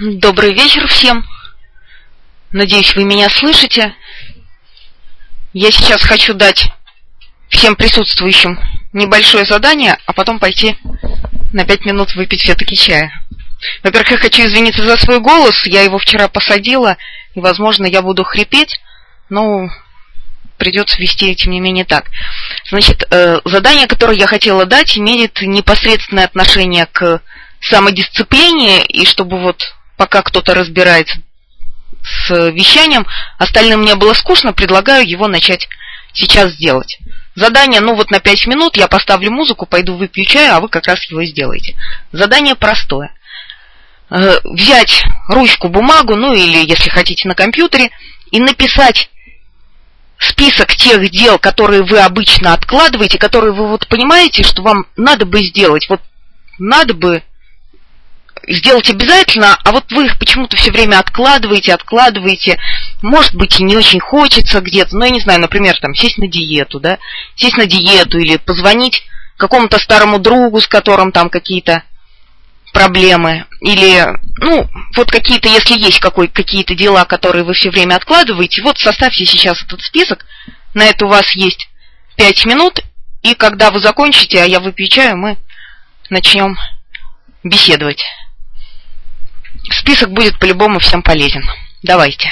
Добрый вечер всем. Надеюсь, вы меня слышите. Я сейчас хочу дать всем присутствующим небольшое задание, а потом пойти на 5 минут выпить все-таки чая. Во-первых, я хочу извиниться за свой голос. Я его вчера посадила, и, возможно, я буду хрипеть, но придется вести, тем не менее, так. Значит, задание, которое я хотела дать, имеет непосредственное отношение к самодисциплине, и чтобы вот пока кто-то разбирается с вещанием, остальным мне было скучно, предлагаю его начать сейчас сделать. Задание, на 5 минут, я поставлю музыку, пойду выпью чаю, а вы как раз его сделаете. Задание простое. Взять ручку, бумагу, или, если хотите, на компьютере, и написать список тех дел, которые вы обычно откладываете, которые вы понимаете, что вам надо бы сделать. Надо бы сделать обязательно, а вы их почему-то все время откладываете. Может быть, и не очень хочется где-то, я не знаю, например, сесть на диету, или позвонить какому-то старому другу, с которым там какие-то проблемы, или, какие-то, если есть какие-то дела, которые вы все время откладываете, составьте сейчас этот список, на это у вас есть 5 минут, и когда вы закончите, а я выпью чаю, мы начнем беседовать. Список будет по-любому всем полезен. Давайте.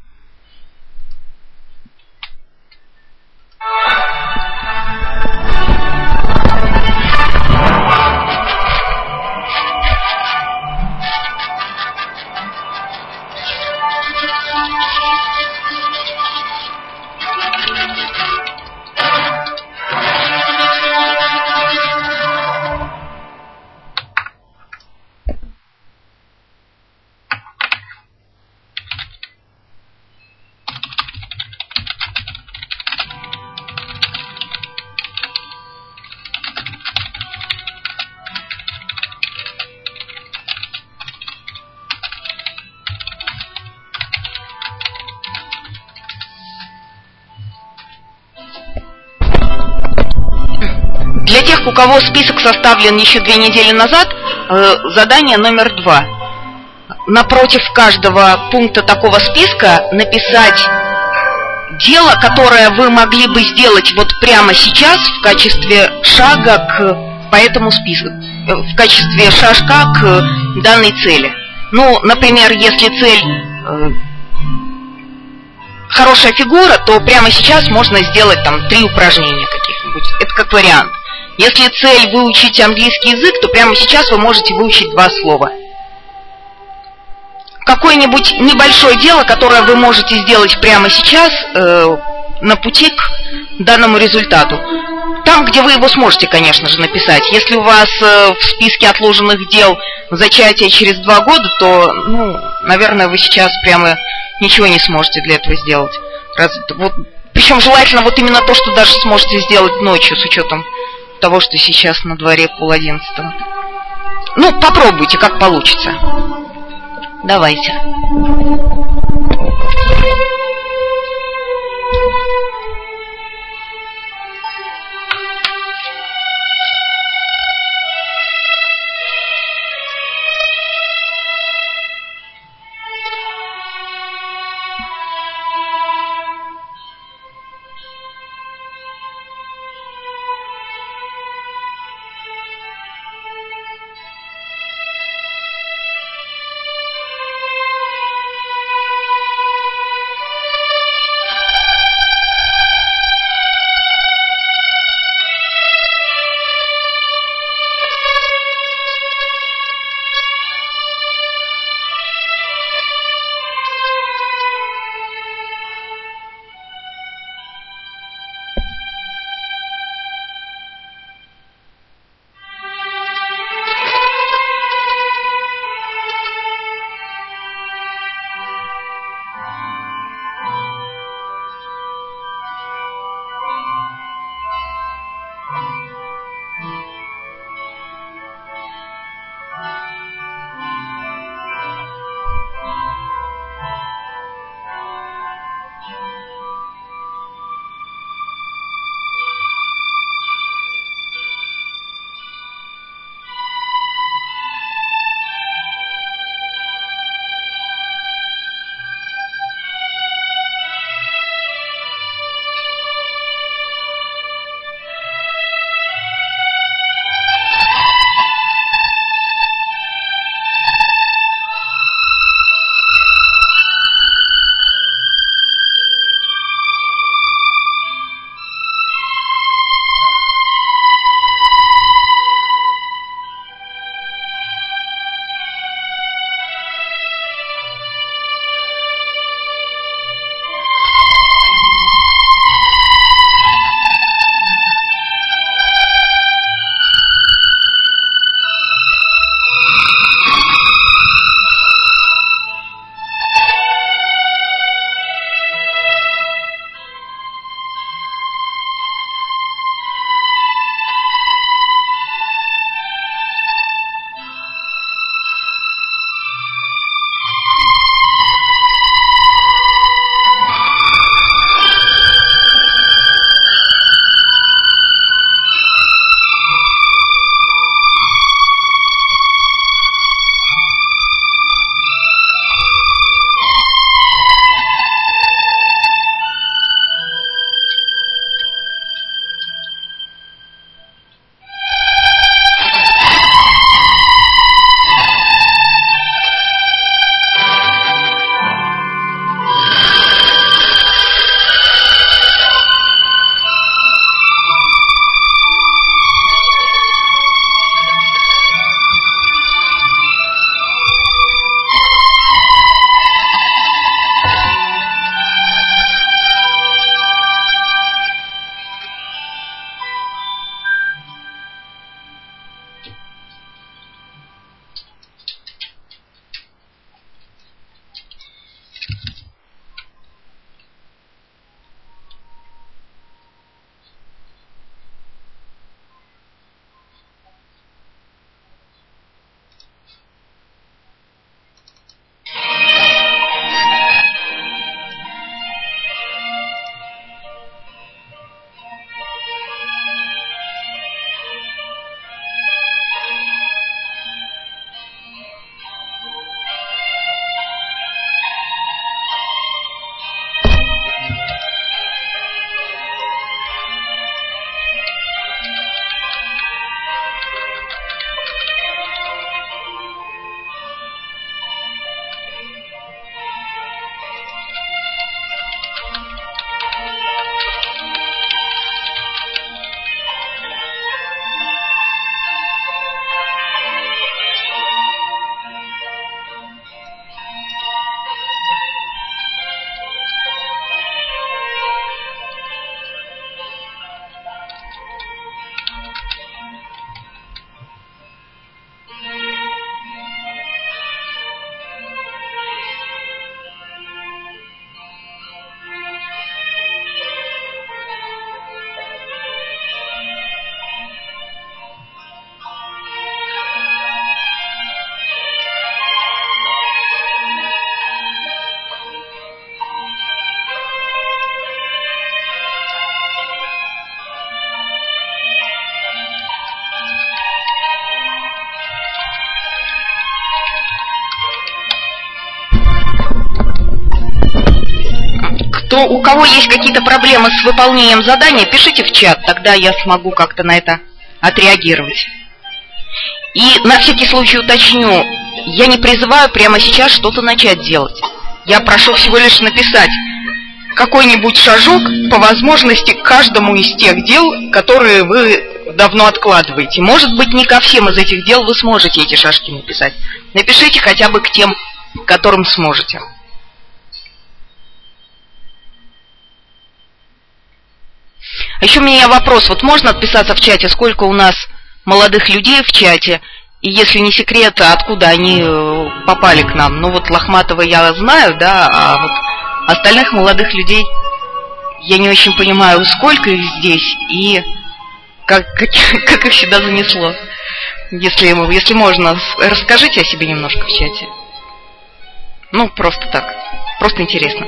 Для тех, у кого список составлен еще 2 недели назад, задание номер 2. Напротив каждого пункта такого списка написать дело, которое вы могли бы сделать прямо сейчас в качестве шага по этому списку, в качестве шажка к данной цели. Например, если цель хорошая фигура, то прямо сейчас можно сделать 3 упражнения каких-нибудь. Это как вариант. Если цель выучить английский язык, то прямо сейчас вы можете выучить 2 слова. Какое-нибудь небольшое дело, которое вы можете сделать прямо сейчас на пути к данному результату. Там, где вы его сможете, конечно же, написать. Если у вас в списке отложенных дел зачатие через 2 года, то, наверное, вы сейчас прямо ничего не сможете для этого сделать. Причем желательно именно то, что даже сможете сделать ночью, с учетом того, что сейчас на дворе 10:30. Попробуйте, как получится. Давайте. То у кого есть какие-то проблемы с выполнением задания, пишите в чат, тогда я смогу как-то на это отреагировать. И на всякий случай уточню, я не призываю прямо сейчас что-то начать делать. Я прошу всего лишь написать какой-нибудь шажок по возможности к каждому из тех дел, которые вы давно откладываете. Может быть, не ко всем из этих дел вы сможете эти шажки написать. Напишите хотя бы к тем, к которым сможете. А еще у меня вопрос. Вот можно отписаться в чате, сколько у нас молодых людей в чате? И если не секрет, откуда они попали к нам? Ну вот Лохматова я знаю, да, а вот остальных молодых людей я не очень понимаю, сколько их здесь и как их сюда занесло. Если можно, расскажите о себе немножко в чате. Ну, просто так. Просто интересно.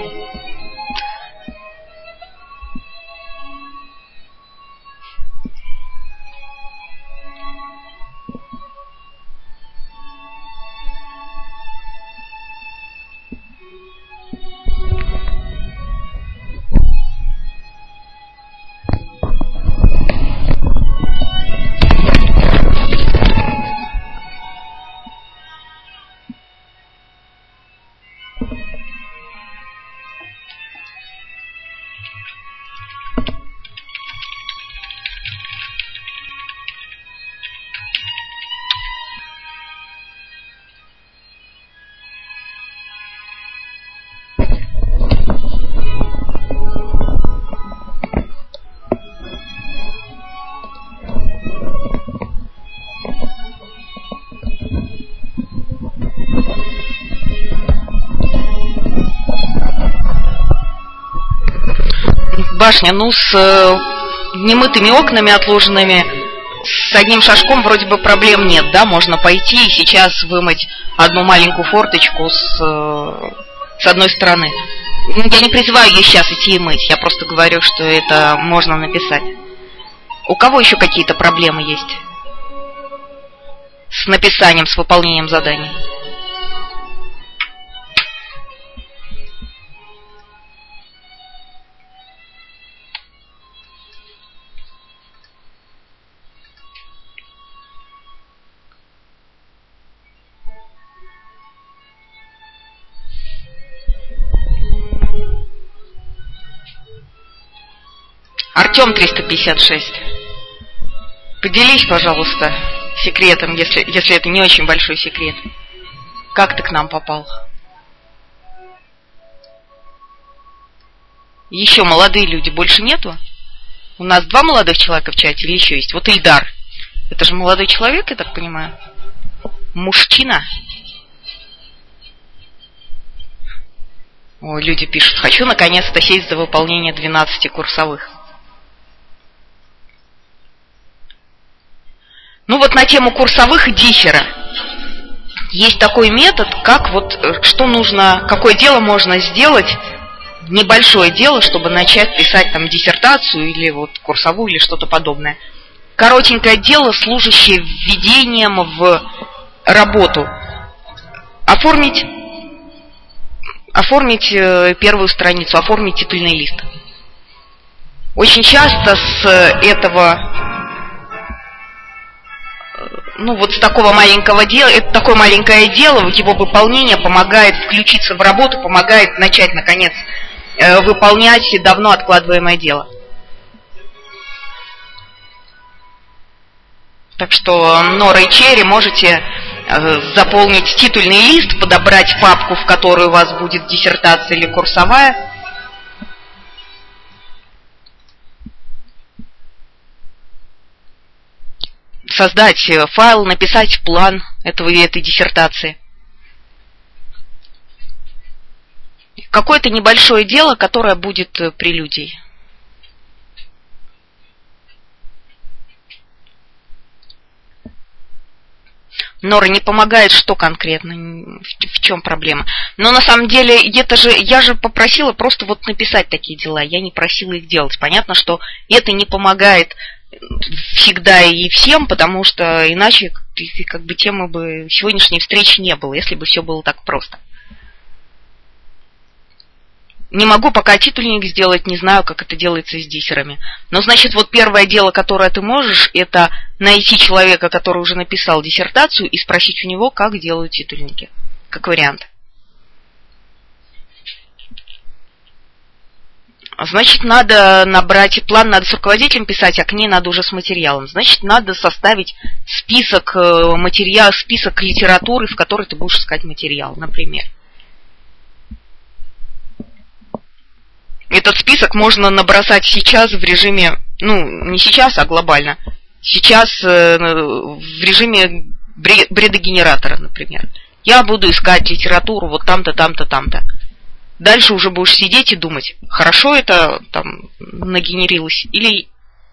Башня, ну, с немытыми окнами отложенными, с одним шажком вроде бы проблем нет, да, можно пойти и сейчас вымыть одну маленькую форточку с одной стороны. Я не призываю ее сейчас идти и мыть, я просто говорю, что это можно написать. У кого еще какие-то проблемы есть с написанием, с выполнением заданий? Артем 356. Поделись, пожалуйста, секретом, если это не очень большой секрет. Как ты к нам попал? Еще молодые люди больше нету? У нас 2 молодых человека в чате или еще есть? Вот Ильдар. Это же молодой человек, я так понимаю? Мужчина? Ой, люди пишут, хочу наконец-то сесть за выполнение 12 курсовых. Ну вот на тему курсовых и диссера. Есть такой метод, как вот, что нужно, какое дело можно сделать, небольшое дело, чтобы начать писать там диссертацию или вот курсовую или что-то подобное. Коротенькое дело, служащее введением в работу. Оформить первую страницу, оформить титульный лист. Очень часто с этого... Ну вот с такого маленького дела, это такое маленькое дело, его выполнение помогает включиться в работу, помогает начать, наконец, выполнять давно откладываемое дело. Так что, Нора и Черри, можете заполнить титульный лист, подобрать папку, в которой у вас будет диссертация или курсовая, создать файл, написать план этой диссертации. Какое-то небольшое дело, которое будет прелюдией. Нора не помогает, что конкретно, в чем проблема. Но на самом деле, я же попросила просто вот написать такие дела, я не просила их делать. Понятно, что это не помогает всегда и всем, потому что иначе как бы темы бы сегодняшней встречи не было, если бы все было так просто. не могу пока титульник сделать, не знаю, как это делается с диссерами. Но, значит, вот первое дело, которое ты можешь, это найти человека, который уже написал диссертацию, и спросить у него, как делают титульники. Как вариант. Значит, надо набрать план, надо с руководителем писать, а к ней надо уже с материалом. Значит, надо составить список список литературы, в которой ты будешь искать материал, например. Этот список можно набросать сейчас в режиме, не сейчас, а глобально. Сейчас в режиме бредогенератора, например. Я буду искать литературу вот там-то, там-то, там-то. Дальше уже будешь сидеть и думать, хорошо это там нагенерилось или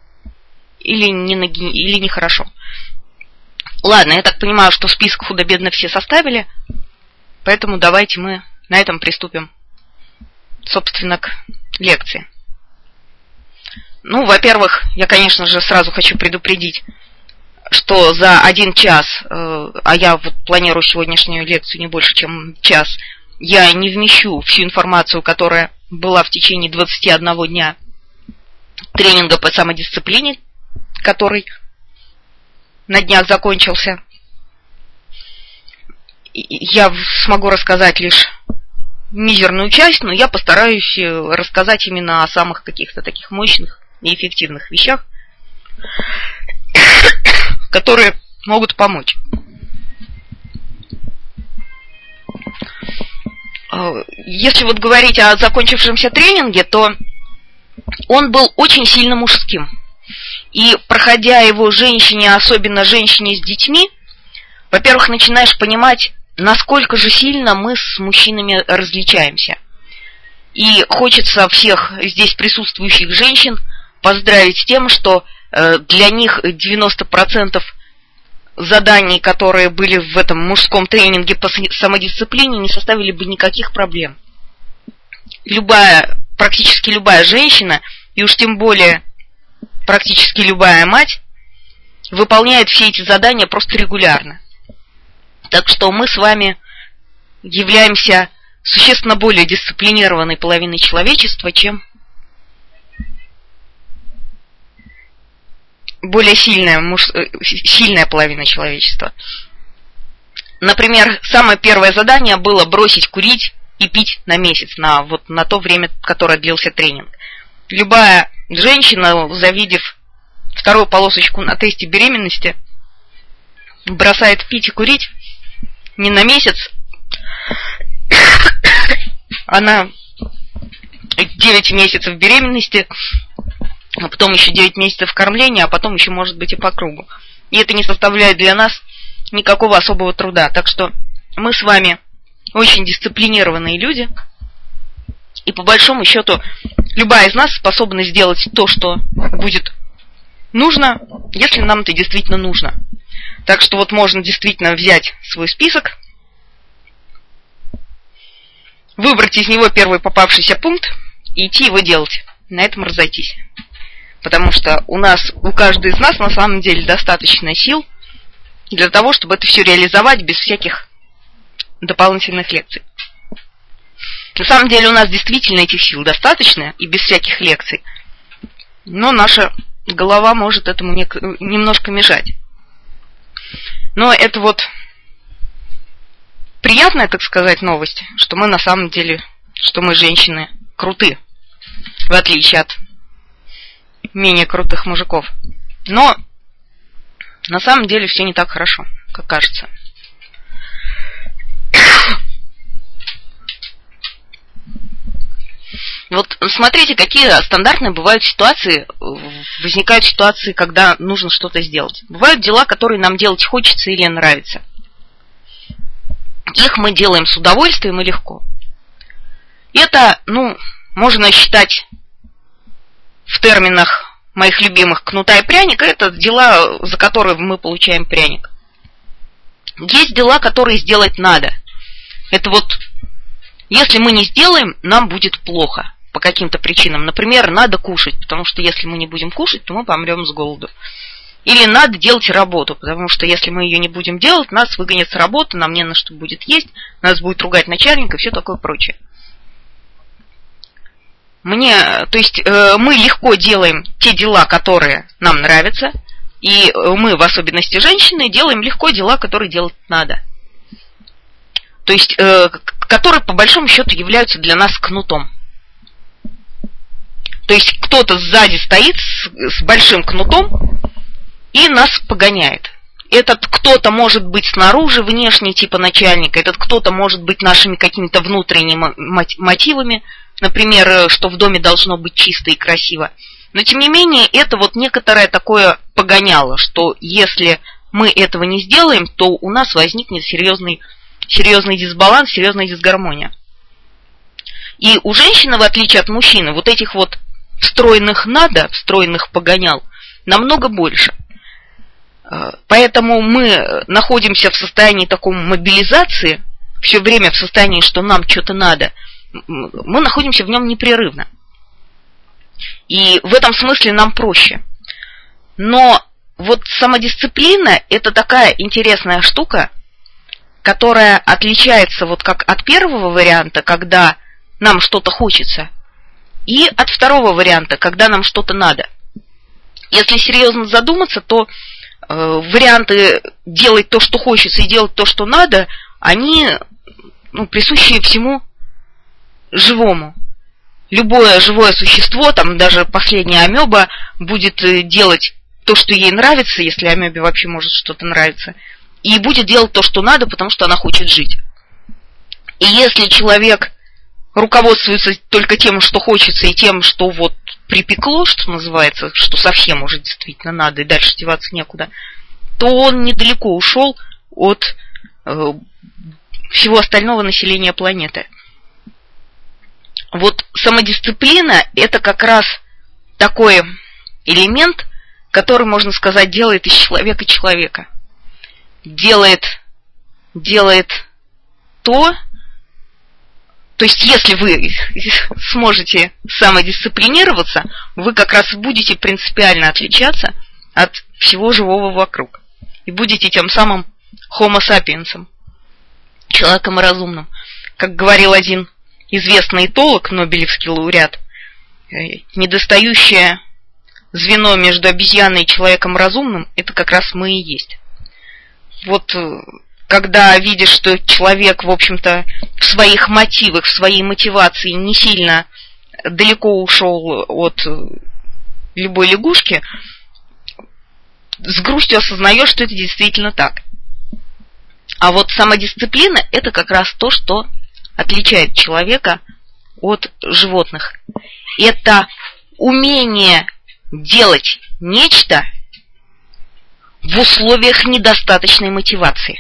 нехорошо. Ладно, я так понимаю, что список худо-бедно все составили, поэтому давайте мы на этом приступим, собственно, к лекции. Во-первых, я, конечно же, сразу хочу предупредить, что за 1 час, а я вот планирую сегодняшнюю лекцию не больше, чем час, я не вмещу всю информацию, которая была в течение 21 дня тренинга по самодисциплине, который на днях закончился. Я смогу рассказать лишь мизерную часть, но я постараюсь рассказать именно о самых каких-то таких мощных и эффективных вещах, которые могут помочь. Если вот говорить о закончившемся тренинге, то он был очень сильно мужским. И проходя его женщине, особенно женщине с детьми, во-первых, начинаешь понимать, насколько же сильно мы с мужчинами различаемся. И хочется всех здесь присутствующих женщин поздравить с тем, что для них 90% заданий, которые были в этом мужском тренинге по самодисциплине, не составили бы никаких проблем. Практически любая женщина, и уж тем более практически любая мать, выполняет все эти задания просто регулярно. Так что мы с вами являемся существенно более дисциплинированной половиной человечества, чем более сильная половина человечества. Например, самое первое задание было бросить курить и пить на месяц, на то время, которое длился тренинг. Любая женщина, завидев 2-ю полосочку на тесте беременности, бросает пить и курить не на месяц, она 9 месяцев беременности, а потом еще 9 месяцев кормления, а потом еще, может быть, и по кругу. И это не составляет для нас никакого особого труда. Так что мы с вами очень дисциплинированные люди. И по большому счету, любая из нас способна сделать то, что будет нужно, если нам это действительно нужно. Так что вот можно действительно взять свой список, выбрать из него первый попавшийся пункт и идти его делать. На этом разойтись. Потому что у каждой из нас на самом деле достаточно сил для того, чтобы это все реализовать без всяких дополнительных лекций. На самом деле у нас действительно этих сил достаточно и без всяких лекций. Но наша голова может этому немножко мешать. Но это вот приятная, так сказать, новость, что мы на самом деле, что мы, женщины, круты, в отличие от менее крутых мужиков. Но на самом деле все не так хорошо, как кажется. Вот смотрите, какие стандартные бывают ситуации, возникают ситуации, когда нужно что-то сделать. Бывают дела, которые нам делать хочется или нравится. Их мы делаем с удовольствием и легко. Это, можно считать в терминах моих любимых кнута и пряника, это дела, за которые мы получаем пряник. Есть дела, которые сделать надо. Это вот, если мы не сделаем, нам будет плохо по каким-то причинам. Например, надо кушать, потому что если мы не будем кушать, то мы помрем с голоду. Или надо делать работу, потому что если мы ее не будем делать, нас выгонят с работы, нам не на что будет есть, нас будет ругать начальник и все такое прочее. То есть мы легко делаем те дела, которые нам нравятся, и мы, в особенности женщины, делаем легко дела, которые делать надо. То есть, которые, по большому счету, являются для нас кнутом. То есть, кто-то сзади стоит с большим кнутом и нас погоняет. Этот кто-то может быть снаружи, внешний, типа начальника, этот кто-то может быть нашими какими-то внутренними мотивами, например, что в доме должно быть чисто и красиво. Но, тем не менее, это вот некоторое такое погоняло, что если мы этого не сделаем, то у нас возникнет серьезный дисбаланс, серьезная дисгармония. И у женщины, в отличие от мужчины, вот этих вот встроенных погонял намного больше. Поэтому мы находимся в состоянии такой мобилизации, все время в состоянии, что нам что-то надо, мы находимся в нем непрерывно. И в этом смысле нам проще. Но вот самодисциплина – это такая интересная штука, которая отличается вот как от первого варианта, когда нам что-то хочется, и от второго варианта, когда нам что-то надо. Если серьезно задуматься, то варианты делать то, что хочется, и делать то, что надо, они присущи всему живому. Любое живое существо, там даже последняя амеба, будет делать то, что ей нравится, если амебе вообще может что-то нравиться, и будет делать то, что надо, потому что она хочет жить. И если человек руководствуется только тем, что хочется, и тем, что вот припекло, что называется, что совсем уже действительно надо, и дальше деваться некуда, то он недалеко ушел от всего остального населения планеты. Вот самодисциплина – это как раз такой элемент, который, можно сказать, делает из человека человека. Делает то есть если вы сможете самодисциплинироваться, вы как раз будете принципиально отличаться от всего живого вокруг. И будете тем самым homo sapiens'ом, человеком разумным. Как говорил один известный этолог, нобелевский лауреат, недостающее звено между обезьяной и человеком разумным – это как раз мы и есть. Вот когда видишь, что человек, в общем-то, в своих мотивах, в своей мотивации не сильно далеко ушел от любой лягушки, с грустью осознаешь, что это действительно так. А вот самодисциплина – это как раз то, что отличает человека от животных. Это умение делать нечто в условиях недостаточной мотивации.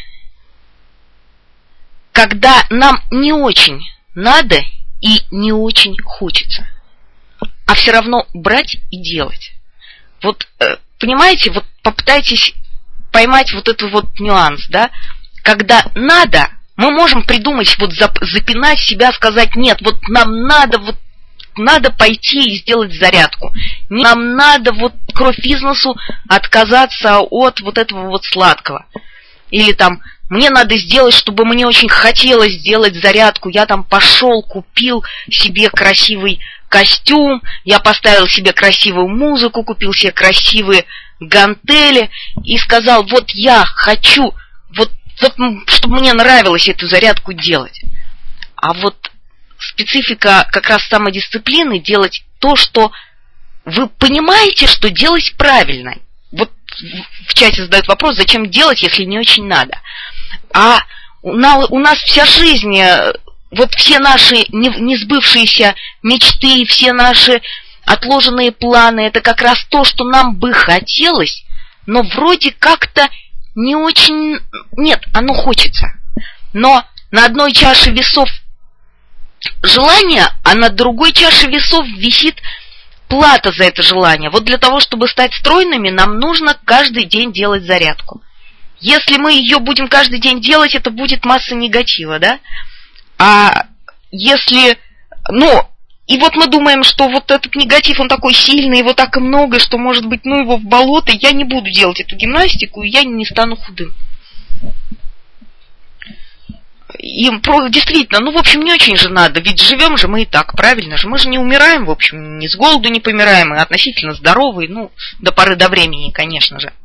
Когда нам не очень надо и не очень хочется, а все равно брать и делать. Вот, понимаете, вот попытайтесь поймать вот этот вот нюанс, да? Когда надо, мы можем придумать, вот запинать себя, сказать, нет, вот нам надо пойти и сделать зарядку. Нам надо вот кровь из носу отказаться от вот этого вот сладкого. Или там, мне надо сделать, чтобы мне очень хотелось сделать зарядку. Я там пошел, купил себе красивый костюм, я поставил себе красивую музыку, купил себе красивые гантели и сказал, вот я хочу, вот чтобы мне нравилось эту зарядку делать. А вот специфика как раз самодисциплины делать то, что вы понимаете, что делать правильно. Вот в чате задают вопрос, зачем делать, если не очень надо. А у нас вся жизнь, вот все наши несбывшиеся мечты, все наши отложенные планы, это как раз то, что нам бы хотелось, но вроде как-то не очень... Нет, оно хочется. Но на одной чаше весов желание, а на другой чаше весов висит плата за это желание. Вот для того, чтобы стать стройными, нам нужно каждый день делать зарядку. Если мы ее будем каждый день делать, это будет масса негатива, да? А если... И вот мы думаем, что вот этот негатив, он такой сильный, его так и много, что, может быть, его в болото, я не буду делать эту гимнастику, и я не стану худым. им действительно, в общем, не очень же надо, ведь живем же мы и так, правильно же, мы же не умираем, в общем, ни с голоду не помираем, мы относительно здоровые, до поры до времени, конечно же.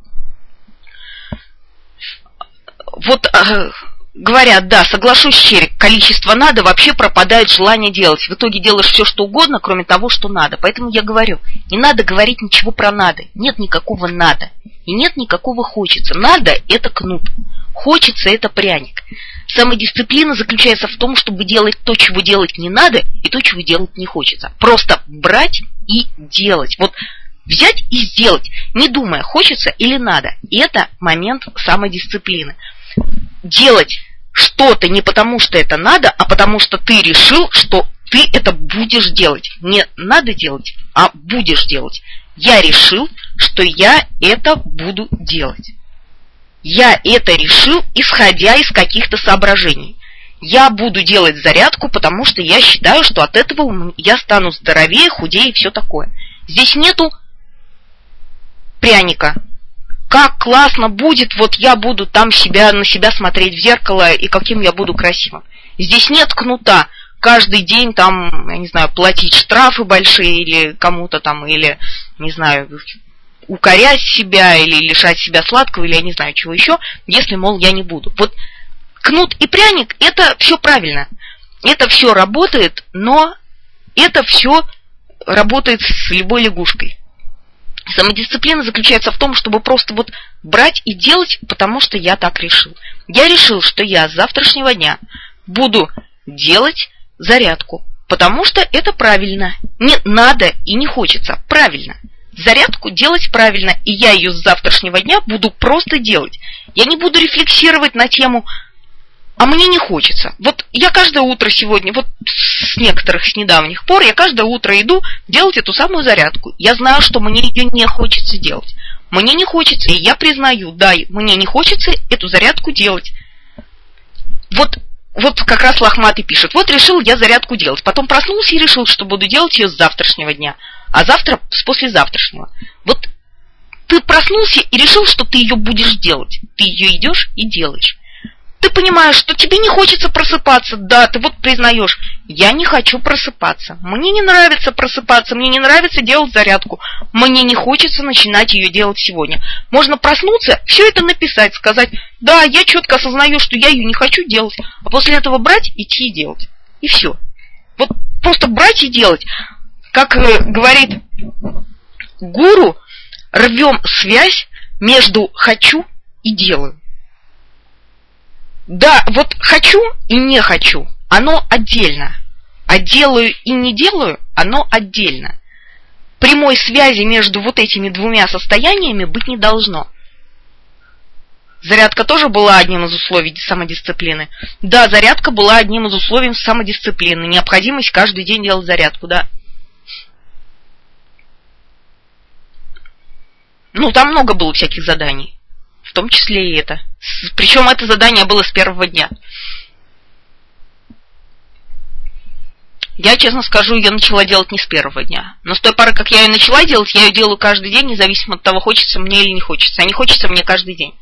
Вот говорят, да, соглашусь, Черик, количество надо, вообще пропадает желание делать. В итоге делаешь все, что угодно, кроме того, что надо. Поэтому я говорю, не надо говорить ничего про надо. Нет никакого надо. И нет никакого хочется. Надо – это кнут. Хочется – это пряник. Самодисциплина заключается в том, чтобы делать то, чего делать не надо, и то, чего делать не хочется. Просто брать и делать. Вот взять и сделать, не думая, хочется или надо. И это момент самодисциплины. Делать что-то не потому, что это надо, а потому что ты решил, что ты это будешь делать. Не надо делать, а будешь делать. Я решил, что я это буду делать. Я это решил, исходя из каких-то соображений. Я буду делать зарядку, потому что я считаю, что от этого я стану здоровее, худее и все такое. Здесь нету пряника. Как классно будет, вот я буду там на себя смотреть в зеркало, и каким я буду красивым. Здесь нет кнута. Каждый день там, я не знаю, платить штрафы большие или кому-то там, или, не знаю, укорять себя, или лишать себя сладкого, или я не знаю чего еще, если, мол, я не буду. Вот кнут и пряник, это все правильно. Это все работает, но это все работает с любой лягушкой. Самодисциплина заключается в том, чтобы просто вот брать и делать, потому что я так решил. Я решил, что я с завтрашнего дня буду делать зарядку, потому что это правильно. Не надо и не хочется, правильно. Зарядку делать правильно, и я ее с завтрашнего дня буду просто делать. Я не буду рефлексировать на тему «а мне не хочется». Вот я каждое утро сегодня, вот с недавних пор, я каждое утро иду делать эту самую зарядку. Я знаю, что мне ее не хочется делать. Мне не хочется, и я признаю, да, мне не хочется эту зарядку делать. Вот как раз Лохматый пишет, вот решил я зарядку делать. Потом проснулся и решил, что буду делать ее с завтрашнего дня, а завтра с послезавтрашнего. Вот ты проснулся и решил, что ты ее будешь делать. Ты ее идешь и делаешь. Ты понимаешь, что тебе не хочется просыпаться. Да, ты вот признаешь, я не хочу просыпаться. Мне не нравится просыпаться, мне не нравится делать зарядку. Мне не хочется начинать ее делать сегодня. Можно проснуться, все это написать, сказать, да, я четко осознаю, что я ее не хочу делать. А после этого брать, идти и делать. И все. Вот просто брать и делать. Как говорит гуру, рвем связь между хочу и делаю. Да, вот хочу и не хочу, оно отдельно. А делаю и не делаю, оно отдельно. Прямой связи между вот этими двумя состояниями быть не должно. Зарядка тоже была одним из условий самодисциплины. Да, зарядка была одним из условий самодисциплины. Необходимость каждый день делать зарядку, да. Там много было всяких заданий. В том числе и это. Причем это задание было с первого дня. Я, честно скажу, ее начала делать не с первого дня. Но с той поры, как я ее начала делать, я ее делаю каждый день, независимо от того, хочется мне или не хочется. А не хочется мне каждый день.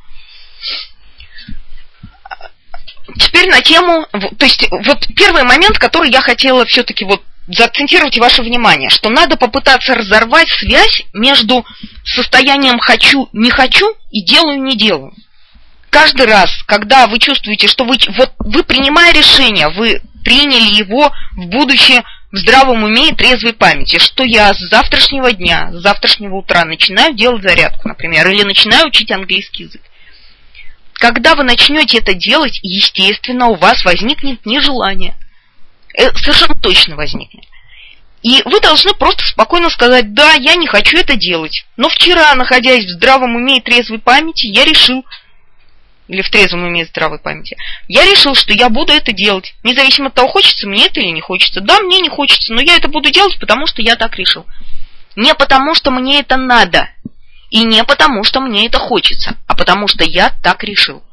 Теперь на тему... То есть, вот первый момент, который я хотела все-таки заакцентировать ваше внимание, что надо попытаться разорвать связь между состоянием «хочу-не хочу» и «делаю-не делаю». Каждый раз, когда вы чувствуете, что вы принимая решение, вы приняли его в будущее в здравом уме и трезвой памяти, что я с завтрашнего дня, с завтрашнего утра начинаю делать зарядку, например, или начинаю учить английский язык. Когда вы начнете это делать, естественно, у вас возникнет нежелание. Совершенно точно возникнет. И вы должны просто спокойно сказать, да, я не хочу это делать. Но вчера, находясь в здравом уме и трезвой памяти, я решил, или в трезвом уме и здравой памяти, я решил, что я буду это делать. Независимо от того, хочется мне это или не хочется. Да, мне не хочется, но я это буду делать, потому что я так решил. Не потому, что мне это надо. И не потому, что мне это хочется, а потому, что я так решил.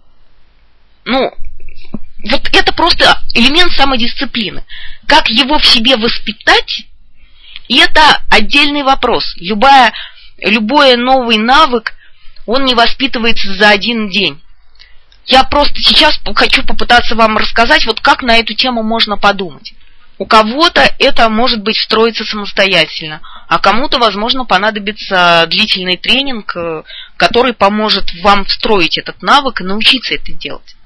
Вот это просто элемент самодисциплины. Как его в себе воспитать, и это отдельный вопрос. Любой новый навык, он не воспитывается за один день. Я просто сейчас хочу попытаться вам рассказать, вот как на эту тему можно подумать. У кого-то это может быть встроиться самостоятельно, а кому-то, возможно, понадобится длительный тренинг, который поможет вам встроить этот навык и научиться это делать.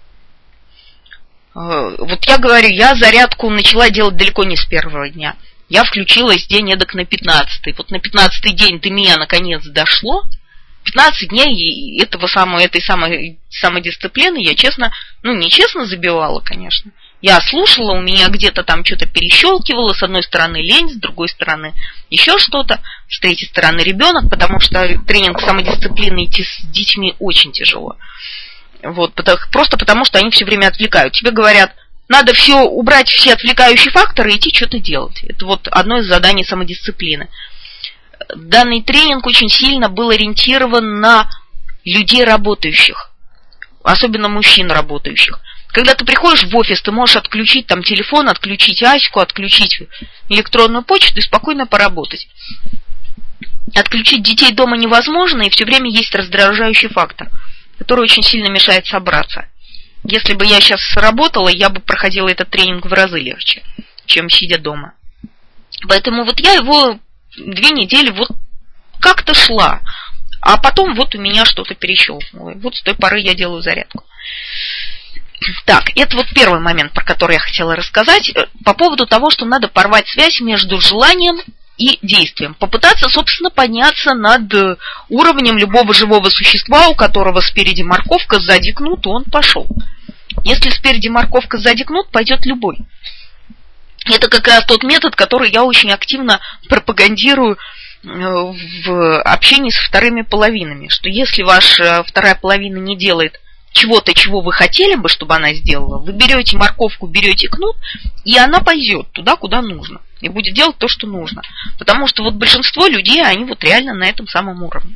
Вот я говорю, я зарядку начала делать далеко не с первого дня. Я включилась день эдак на 15-й. Вот на 15-й день до меня наконец дошло. 15 дней этой самой самодисциплины я нечестно забивала, конечно. Я слушала, у меня где-то там что-то перещелкивало, с одной стороны лень, с другой стороны еще что-то, с третьей стороны ребенок, потому что тренинг самодисциплины идти с детьми очень тяжело. Вот, просто потому, что они все время отвлекают. Тебе говорят, надо убрать все отвлекающие факторы и идти что-то делать. Это вот одно из заданий самодисциплины. Данный тренинг очень сильно был ориентирован на людей работающих, особенно мужчин работающих. Когда ты приходишь в офис, ты можешь отключить там телефон, отключить Аську, отключить электронную почту и спокойно поработать. Отключить детей дома невозможно, и все время есть раздражающий фактор, который очень сильно мешает собраться. Если бы я сейчас работала, я бы проходила этот тренинг в разы легче, чем сидя дома. Поэтому вот я его 2 недели вот как-то шла, а потом вот у меня что-то перещелкнуло. Вот с той поры я делаю зарядку. Так, это вот первый момент, про который я хотела рассказать, по поводу того, что надо порвать связь между желанием и действием. Попытаться, собственно, подняться над уровнем любого живого существа, у которого спереди морковка, сзади кнут, он пошел. Если спереди морковка, сзади кнут, пойдет любой. Это как раз тот метод, который я очень активно пропагандирую в общении с вторыми половинами, что если ваша вторая половина не делает чего-то, чего вы хотели бы, чтобы она сделала, вы берете морковку, берете кнут, и она пойдет туда, куда нужно, и будет делать то, что нужно. Потому что вот большинство людей, они вот реально на этом самом уровне.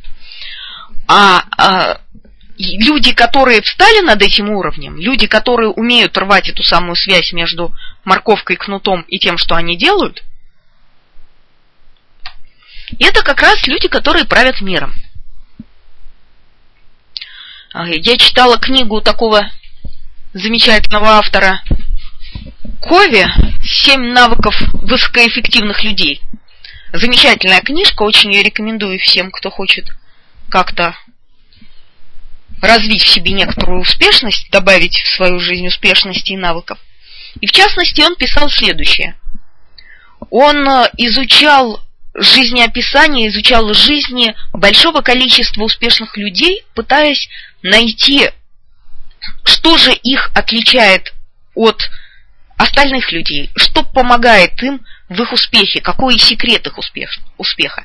Люди, которые встали над этим уровнем, люди, которые умеют рвать эту самую связь между морковкой, кнутом и тем, что они делают, это как раз люди, которые правят миром. Я читала книгу такого замечательного автора Кови «7 навыков высокоэффективных людей». Замечательная книжка, очень ее рекомендую всем, кто хочет как-то развить в себе некоторую успешность, добавить в свою жизнь успешности и навыков. И в частности он писал следующее. Он изучал жизнеописание, изучал жизни большого количества успешных людей, пытаясь найти, что же их отличает от остальных людей, что помогает им в их успехе, какой секрет их успеха.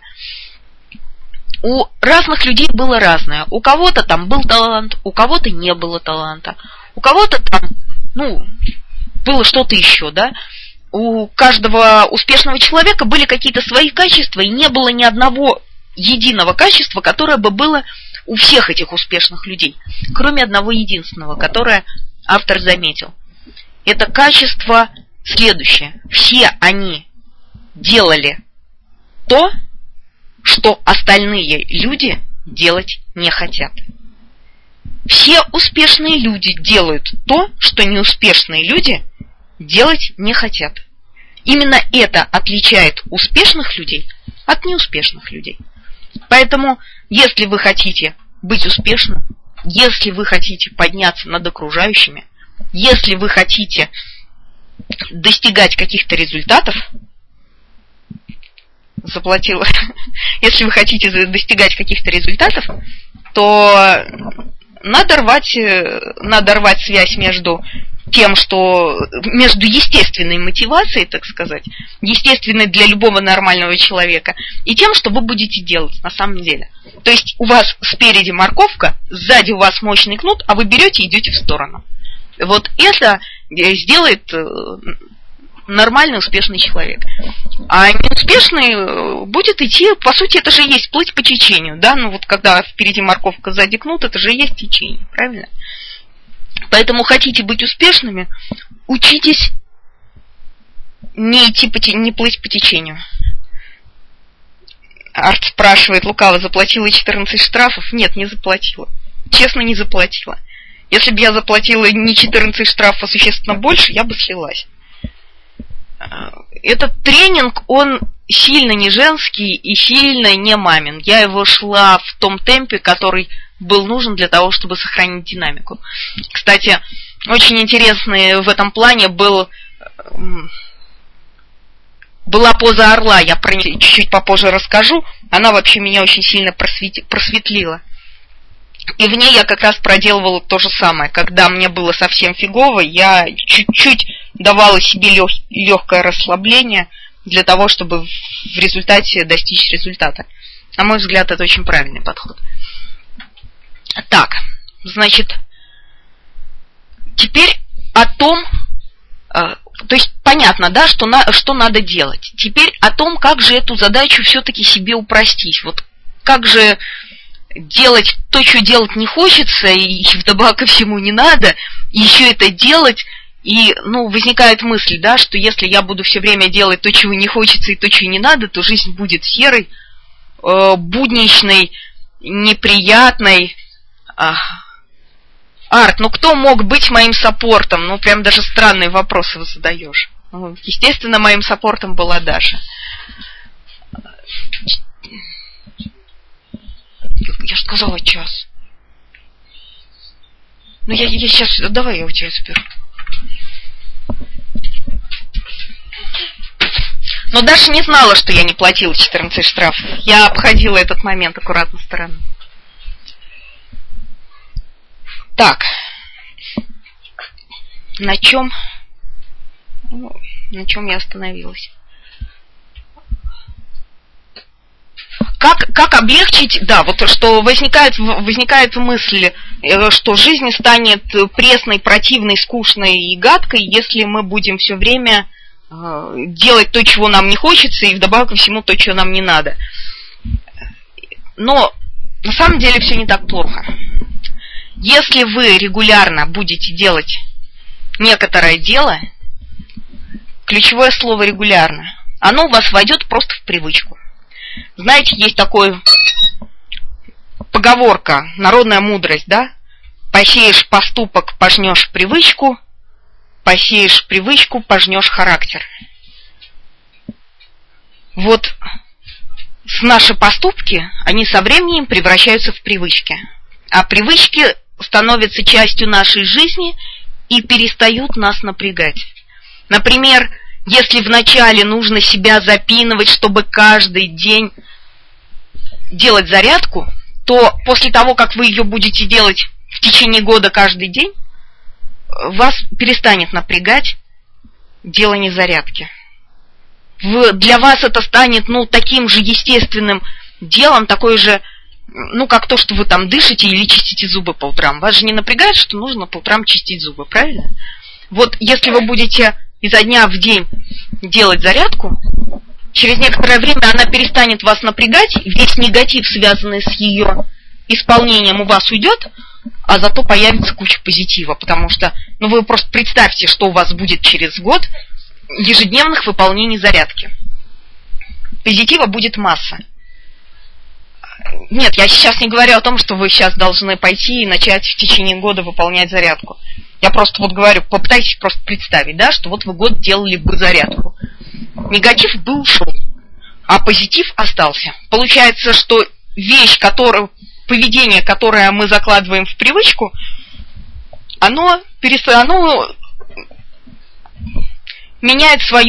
У разных людей было разное. У кого-то там был талант, у кого-то не было таланта, у кого-то там, было что-то еще, да. У каждого успешного человека были какие-то свои качества, и не было ни одного единого качества, которое бы было у всех этих успешных людей, кроме одного единственного, которое автор заметил. Это качество следующее. Все они делали то, что остальные люди делать не хотят. Все успешные люди делают то, что неуспешные люди делать не хотят. Именно это отличает успешных людей от неуспешных людей. Поэтому, если вы хотите быть успешным, если вы хотите подняться над окружающими, если вы хотите достигать каких-то результатов, если вы хотите достигать каких-то результатов, то надо рвать связь между тем, что между естественной мотивацией, так сказать, естественной для любого нормального человека, и тем, что вы будете делать на самом деле. То есть у вас спереди морковка, сзади у вас мощный кнут, а вы берете и идете в сторону. Вот это сделает нормальный, успешный человек. А неуспешный будет идти, по сути, это же есть плыть по течению, да, вот когда впереди морковка, сзади кнут, это же есть течение, правильно? Поэтому хотите быть успешными, учитесь не плыть по течению. Арт спрашивает, лукаво, заплатила 14 штрафов? Нет, не заплатила. Честно, не заплатила. Если бы я заплатила не 14 штрафов, а существенно больше, я бы слилась. Этот тренинг, он сильно не женский и сильно не мамин. Я его шла в том темпе, который был нужен для того, чтобы сохранить динамику. Кстати, очень интересный в этом плане была поза орла. Я про нее чуть-чуть попозже расскажу. Она вообще меня очень сильно просветлила. И в ней я как раз проделывала то же самое. Когда мне было совсем фигово, я чуть-чуть давала себе легкое расслабление для того, чтобы в результате достичь результата. На мой взгляд, это очень правильный подход. Так, значит, теперь о том, то есть понятно, да, что надо делать. Теперь о том, как же эту задачу все-таки себе упростить. Вот как же делать то, что делать не хочется, и вдобавок ко всему не надо, и еще это делать, и, возникает мысль, да, что если я буду все время делать то, чего не хочется, и то, чего не надо, то жизнь будет серой, будничной, неприятной. Арт, кто мог быть моим саппортом? Прям даже странные вопросы вы задаешь. Естественно, моим саппортом была Даша. Я же сказала час. Я сейчас... Давай я у тебя заберу. Но Даша не знала, что я не платила 14 штрафов. Я обходила этот момент аккуратно стороной. Так. На чем я остановилась? Как облегчить, да, вот что возникает мысль, что жизнь станет пресной, противной, скучной и гадкой, если мы будем все время делать то, чего нам не хочется, и вдобавок ко всему то, чего нам не надо. Но на самом деле все не так плохо. Если вы регулярно будете делать некоторое дело, ключевое слово регулярно, оно у вас войдет просто в привычку. Знаете, есть такая поговорка, народная мудрость, да? Посеешь поступок, пожнешь привычку, посеешь привычку, пожнешь характер. Вот наши поступки, они со временем превращаются в привычки. А привычки становятся частью нашей жизни и перестают нас напрягать. Например, если вначале нужно себя запинывать, чтобы каждый день делать зарядку, то после того, как вы ее будете делать в течение года каждый день, вас перестанет напрягать делание зарядки. Для вас это станет, таким же естественным делом, такой же, как то, что вы там дышите или чистите зубы по утрам. Вас же не напрягает, что нужно по утрам чистить зубы, правильно? Вот если вы будете изо дня в день делать зарядку, через некоторое время она перестанет вас напрягать, весь негатив, связанный с ее исполнением, у вас уйдет, а зато появится куча позитива, потому что, вы просто представьте, что у вас будет через год ежедневных выполнений зарядки. Позитива будет масса. Нет, я сейчас не говорю о том, что вы сейчас должны пойти и начать в течение года выполнять зарядку. Я просто говорю, попытайтесь просто представить, да, что вот вы год делали бы зарядку. Негатив бы ушел, а позитив остался. Получается, что поведение, которое мы закладываем в привычку, оно меняет свой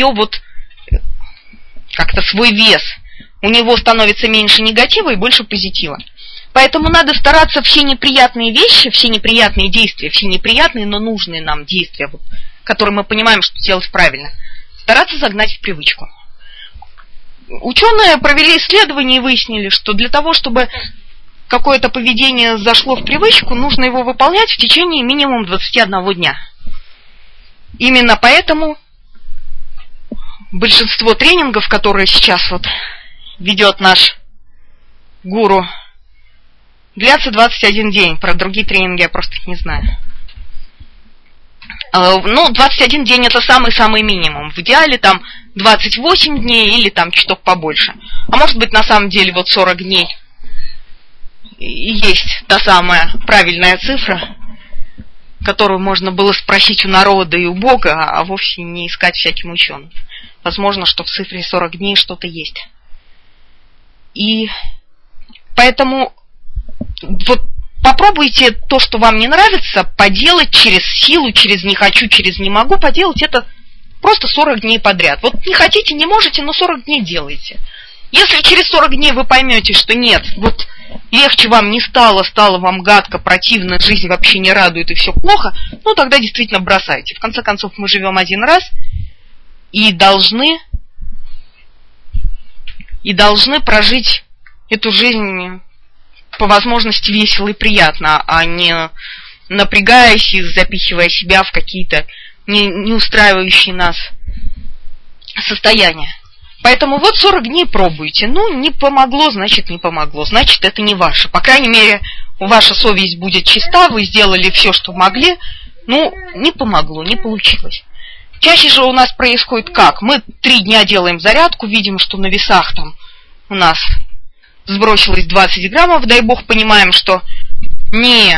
вес. У него становится меньше негатива и больше позитива. Поэтому надо стараться все неприятные вещи, все неприятные действия, все неприятные, но нужные нам действия, которые мы понимаем, что делать правильно, стараться загнать в привычку. Ученые провели исследования и выяснили, что для того, чтобы какое-то поведение зашло в привычку, нужно его выполнять в течение минимум 21 дня. Именно поэтому большинство тренингов, которые сейчас ведет наш гуру, длятся 21 день. Про другие тренинги я просто не знаю. 21 день это самый-самый минимум. В идеале 28 дней или чуток побольше. А может быть на самом деле 40 дней и есть та самая правильная цифра. которую можно было спросить у народа и у Бога, а вовсе не искать всяким ученым. Возможно, что в цифре 40 дней что-то есть. И поэтому вот попробуйте то, что вам не нравится, поделать через силу, через не хочу, через не могу, поделать это просто 40 дней подряд. Вот не хотите, не можете, но 40 дней делайте. Если через 40 дней вы поймете, что нет, вот легче вам не стало, стало вам гадко, противно, жизнь вообще не радует и все плохо, ну тогда действительно бросайте. В конце концов, мы живем один раз и должны прожить эту жизнь по возможности весело и приятно, а не напрягаясь и запихивая себя в какие-то не устраивающие нас состояния. Поэтому вот 40 дней пробуйте. Ну, не помогло, значит, не помогло. Значит, это не ваше. По крайней мере, ваша совесть будет чиста, вы сделали все, что могли. Ну, не помогло, не получилось. Чаще же у нас происходит как? Мы 3 дня делаем зарядку, видим, что на весах там у нас сбросилось 20 граммов, дай бог, понимаем, что не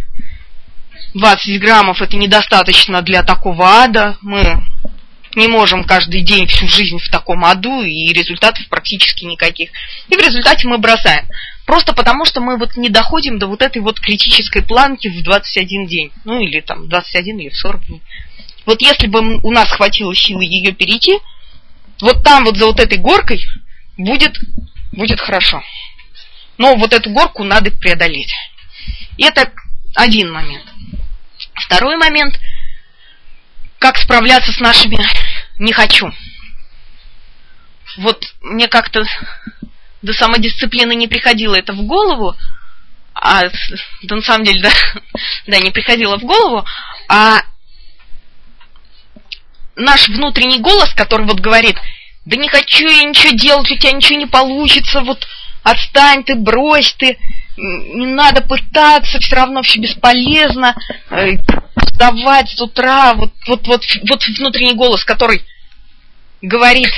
20 граммов это недостаточно для такого ада, мы не можем каждый день всю жизнь в таком аду, и результатов практически никаких. И в результате мы бросаем. Просто потому, что мы вот не доходим до вот этой вот критической планки в 21 день. Ну, или там 21 или в 40 дней. Вот если бы у нас хватило силы ее перейти, вот там вот за вот этой горкой будет хорошо. Но вот эту горку надо преодолеть. И это один момент. Второй момент – как справляться с нашими «не хочу». Вот мне как-то до самодисциплины не приходило это в голову, да на самом деле, да, не приходило в голову, а наш внутренний голос, который вот говорит: да не хочу я ничего делать, у тебя ничего не получится, вот отстань ты, брось ты, не надо пытаться, все равно все бесполезно, вставать с утра, вот внутренний голос, который говорит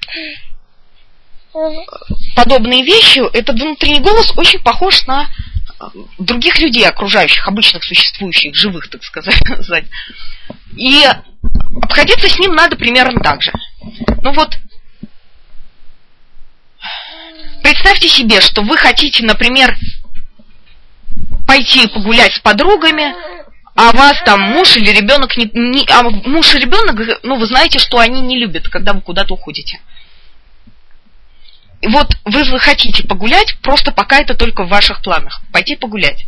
подобные вещи, этот внутренний голос очень похож на других людей, окружающих, обычных существующих, живых, так сказать. И обходиться с ним надо примерно так же. Ну вот, представьте себе, что вы хотите, например, пойти погулять с подругами, а вас там муж или ребенок муж и ребенок, ну, вы знаете, что они не любят, когда вы куда-то уходите. И вот вы хотите погулять, просто пока это только в ваших планах, пойти погулять.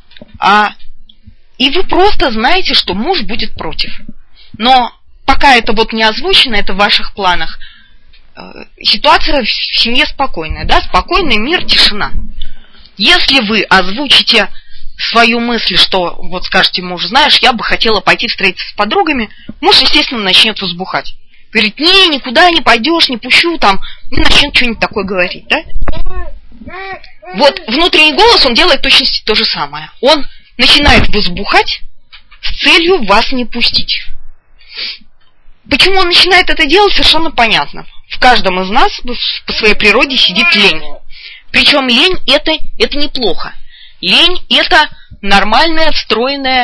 И вы просто знаете, что муж будет против. Но пока это вот не озвучено, это в ваших планах, ситуация в семье спокойная, да, спокойный мир, тишина. Если вы озвучите свою мысль, что вот скажете мужу: знаешь, я бы хотела пойти встретиться с подругами, муж, естественно, начнет возбухать. Говорит: не, никуда не пойдешь, не пущу там, и начнет что-нибудь такое говорить, да? Вот внутренний голос, он делает точно то же самое. Он начинает возбухать с целью вас не пустить. Почему он начинает это делать, совершенно понятно. В каждом из нас по своей природе сидит лень. Причем лень это неплохо. Лень это нормальная, встроенная,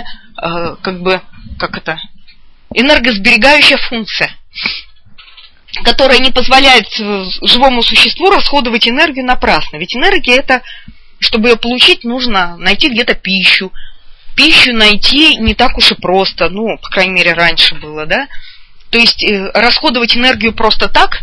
энергосберегающая функция, которая не позволяет живому существу расходовать энергию напрасно. Ведь энергия это, чтобы ее получить, нужно найти где-то пищу. Пищу найти не так уж и просто, ну, по крайней мере, раньше было, да? То есть расходовать энергию просто так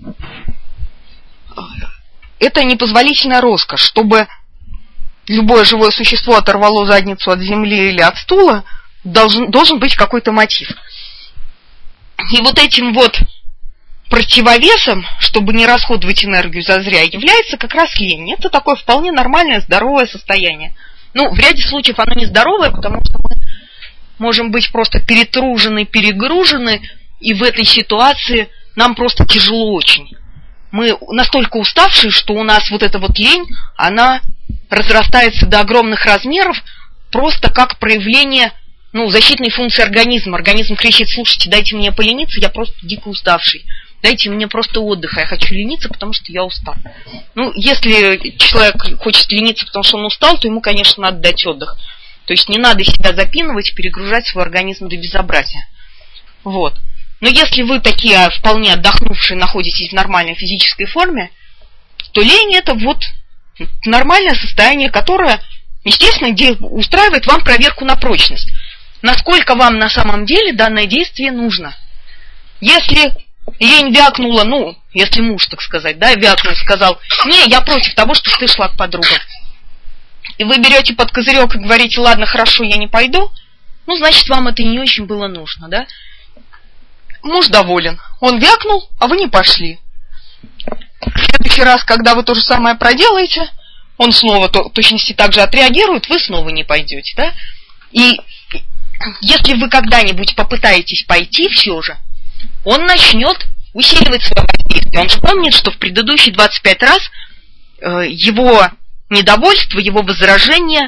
– это непозволительная роскошь. Чтобы любое живое существо оторвало задницу от земли или от стула, должен быть какой-то мотив. И вот этим вот противовесом, чтобы не расходовать энергию зазря, является как раз лень. Это такое вполне нормальное, здоровое состояние. Ну, в ряде случаев оно нездоровое, потому что мы можем быть просто перетружены, перегружены, и в этой ситуации нам просто тяжело очень. Мы настолько уставшие, что у нас вот эта вот лень, она разрастается до огромных размеров, просто как проявление, защитной функции организма. Организм кричит: слушайте, дайте мне полениться, я просто дико уставший. Дайте мне просто отдыха, я хочу лениться, потому что я устал. Если человек хочет лениться, потому что он устал, то ему, конечно, надо дать отдых. То есть не надо себя запинывать, перегружать свой организм до безобразия. Вот. Но если вы такие вполне отдохнувшие, находитесь в нормальной физической форме, то лень – это вот нормальное состояние, которое, естественно, устраивает вам проверку на прочность. Насколько вам на самом деле данное действие нужно. Если лень вякнула, ну, если муж, так сказать, да, вякнул, сказал: не, я против того, что ты шла к подругам. И вы берете под козырек и говорите: ладно, хорошо, я не пойду, ну, значит, вам это не очень было нужно, да? Муж доволен. Он вякнул, а вы не пошли. В следующий раз, когда вы то же самое проделаете, он снова точности так же отреагирует, вы снова не пойдете, да? И если вы когда-нибудь попытаетесь пойти все же, он начнет усиливать свое воздействие. Он же помнит, что в предыдущие 25 раз его недовольство, его возражения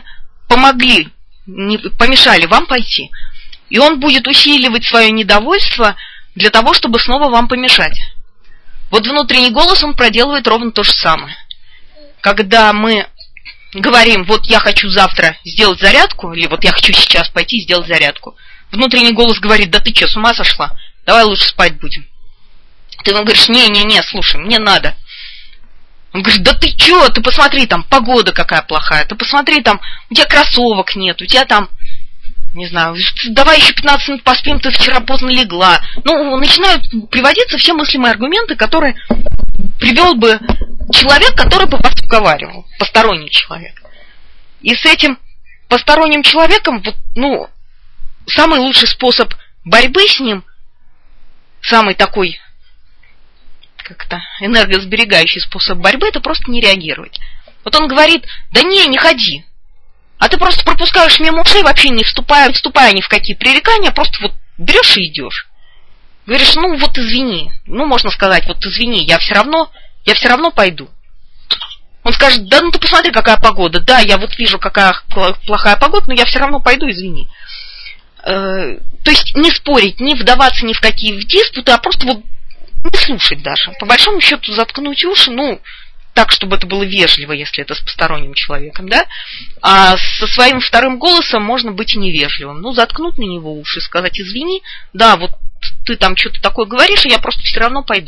помешали вам пойти. И он будет усиливать свое недовольство для того, чтобы снова вам помешать. Вот внутренний голос, он проделывает ровно то же самое. Когда мы говорим: вот я хочу завтра сделать зарядку, или вот я хочу сейчас пойти сделать зарядку, внутренний голос говорит: да ты что, с ума сошла? Давай лучше спать будем. Ты ему говоришь: не, слушай, мне надо. Он говорит: да ты что, ты посмотри, там погода какая плохая, ты посмотри, там у тебя кроссовок нет, у тебя там, не знаю, давай еще 15 минут поспим, ты вчера поздно легла. Ну, начинают приводиться все мыслимые аргументы, которые привел бы человек, который бы вас уговаривал, посторонний человек. И с этим посторонним человеком, вот, ну, самый лучший способ борьбы с ним, самый такой, как-то энергосберегающий способ борьбы, это просто не реагировать. Вот он говорит: да не ходи. А ты просто пропускаешь мимо ушей, вообще не вступая ни в какие пререкания, просто вот берешь и идешь. Говоришь: ну вот извини. Ну, можно сказать: вот извини, я все равно пойду. Он скажет: да ну ты посмотри, какая погода. Да, я вот вижу, какая плохая погода, но я все равно пойду, извини. То есть не спорить, не вдаваться ни в какие диспуты, а просто вот не слушать даже. По большому счету заткнуть уши, ну, так, чтобы это было вежливо, если это с посторонним человеком, да? А со своим вторым голосом можно быть и невежливым. Ну, заткнуть на него уши, сказать: извини, да, вот ты там что-то такое говоришь, и я просто все равно пойду.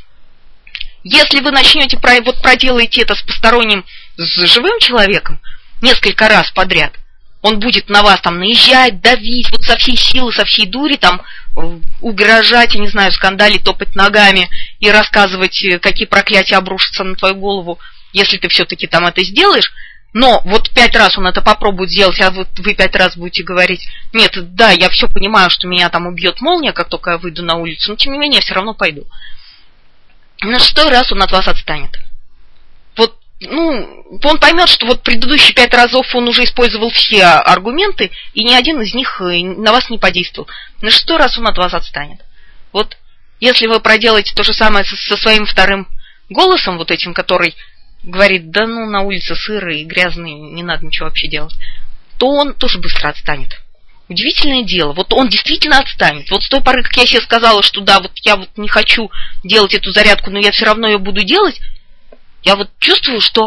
Если вы начнете, вот проделаете это с посторонним, с живым человеком несколько раз подряд, он будет на вас там наезжать, давить, вот со всей силы, со всей дури, там, угрожать, я не знаю, скандалить, топать ногами и рассказывать, какие проклятия обрушатся на твою голову, если ты все-таки там это сделаешь. Но вот 5 раз он это попробует сделать, а вот вы 5 раз будете говорить: нет, да, я все понимаю, что меня там убьет молния, как только я выйду на улицу, но тем не менее я все равно пойду. На 6-й раз он от вас отстанет. Вот, ну, он поймет, что вот предыдущие 5 разов он уже использовал все аргументы, и ни один из них на вас не подействовал. На 6-й раз он от вас отстанет. Вот если вы проделаете то же самое со своим вторым голосом, вот этим, который говорит: да ну, на улице сыро и грязно, не надо ничего вообще делать, то он тоже быстро отстанет. Удивительное дело, вот он действительно отстанет. Вот с той поры, как я себе сказала, что да, вот я вот не хочу делать эту зарядку, но я все равно ее буду делать, я вот чувствую, что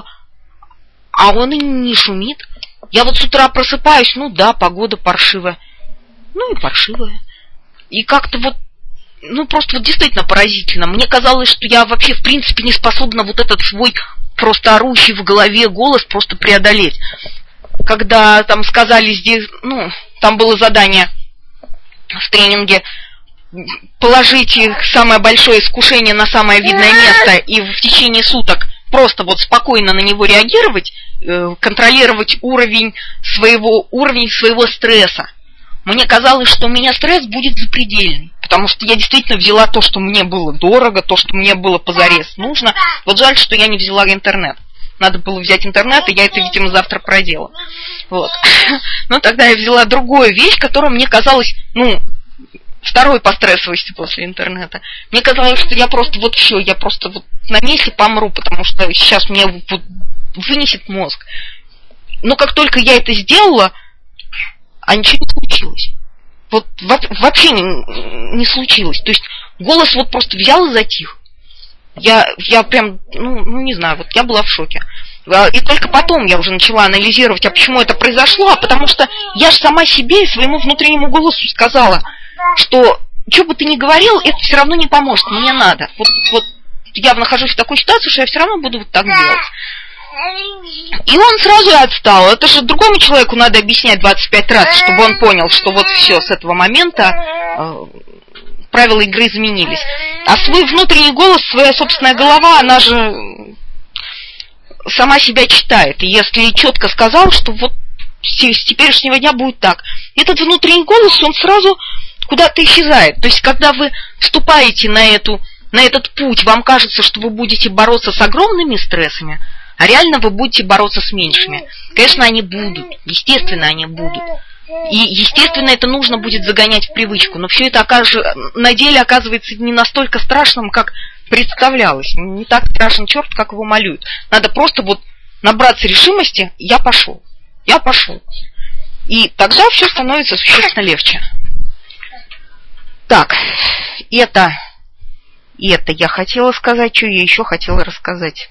он и не шумит. Я вот с утра просыпаюсь, ну да, погода паршивая. Ну и паршивая. И как-то вот, ну просто вот действительно поразительно. Мне казалось, что я вообще в принципе не способна вот этот свой просто орущий в голове голос просто преодолеть. Когда там сказали здесь, ну, там было задание в тренинге: положите самое большое искушение на самое видное место и в течение суток просто вот спокойно на него реагировать, контролировать уровень своего стресса. Мне казалось, что у меня стресс будет запредельный, потому что я действительно взяла то, что мне было дорого, то, что мне было позарез нужно. Вот жаль, что я не взяла интернет. Надо было взять интернет, и я это, видимо, завтра проделаю. Вот. Но тогда я взяла другую вещь, которая мне казалась, ну, второй по стрессовости после интернета. Мне казалось, что я просто вот все, я просто вот на месте помру, потому что сейчас мне вот вынесет мозг. Но как только я это сделала, а ничего не случилось. Вот вообще не случилось. То есть голос вот просто взял и затих. Я прям, ну не знаю, вот я была в шоке. И только потом я уже начала анализировать, а почему это произошло, а потому что я же сама себе и своему внутреннему голосу сказала, что бы ты ни говорил, это все равно не поможет, мне надо. Вот я нахожусь в такой ситуации, что я все равно буду вот так делать. И он сразу и отстал. Это же другому человеку надо объяснять 25 раз, чтобы он понял, что вот все, с этого момента правила игры изменились. А свой внутренний голос, своя собственная голова, она же сама себя читает. И если четко сказал, что вот с теперешнего дня будет так, этот внутренний голос, он сразу куда-то исчезает. То есть, когда вы вступаете на этот путь, вам кажется, что вы будете бороться с огромными стрессами, а реально вы будете бороться с меньшими. Конечно, они будут. Естественно, они будут. И, естественно, это нужно будет загонять в привычку. Но все это на деле оказывается не настолько страшным, как представлялось. Не так страшен черт, как его малюют. Надо просто вот набраться решимости. Я пошел. И тогда все становится существенно легче. Так, это я хотела сказать. Что я еще хотела рассказать?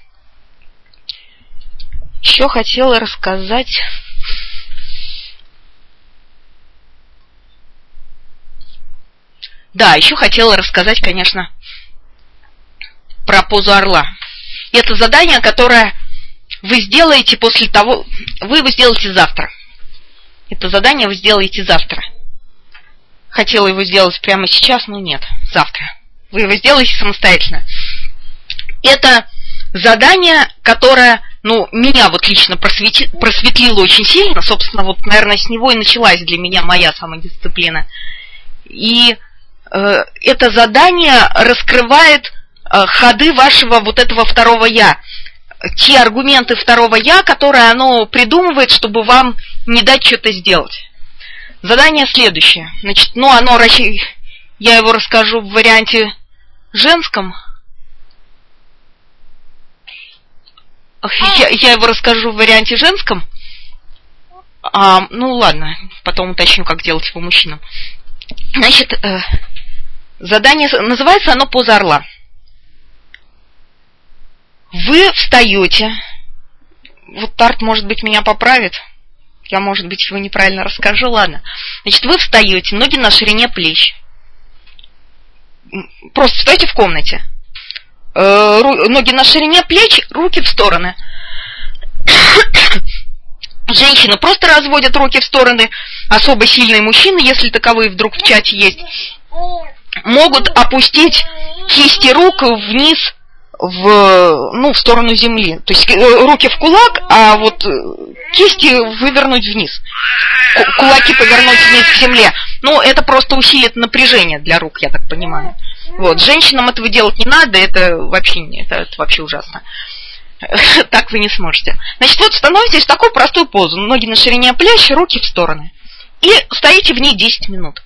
Да, еще хотела рассказать, конечно, про позу орла. Это задание, которое вы сделаете после того... Вы его сделаете завтра. Это задание вы сделаете завтра. Хотела его сделать прямо сейчас, но нет, завтра. Вы его сделаете самостоятельно. Это задание, которое, меня вот лично просветлило очень сильно. Собственно, вот, наверное, с него и началась для меня моя самодисциплина. И это задание раскрывает ходы вашего вот этого второго «я». Те аргументы второго «я», которые оно придумывает, чтобы вам не дать что-то сделать. Задание следующее. Значит, я его расскажу в варианте женском. Я его расскажу в варианте женском. Ладно, потом уточню, как делать его мужчинам. Значит, задание, называется оно «Поза орла». Вы встаете. Вот Тарт, может быть, меня поправит. Я, может быть, его неправильно расскажу. Ладно. Значит, вы встаете, ноги на ширине плеч. Просто встаете в комнате. Ноги на ширине плеч, руки в стороны. Женщины просто разводят руки в стороны. Особо сильные мужчины, если таковые вдруг в чате есть, могут опустить кисти рук вниз в сторону земли. То есть руки в кулак, а вот кисти вывернуть вниз. Кулаки повернуть вниз к земле. Это просто усилит напряжение для рук, я так понимаю. Вот. Женщинам этого делать не надо, это вообще ужасно. Так вы не сможете. Значит, вот становитесь в такую простую позу. Ноги на ширине плеч, руки в стороны. И стоите в ней 10 минут.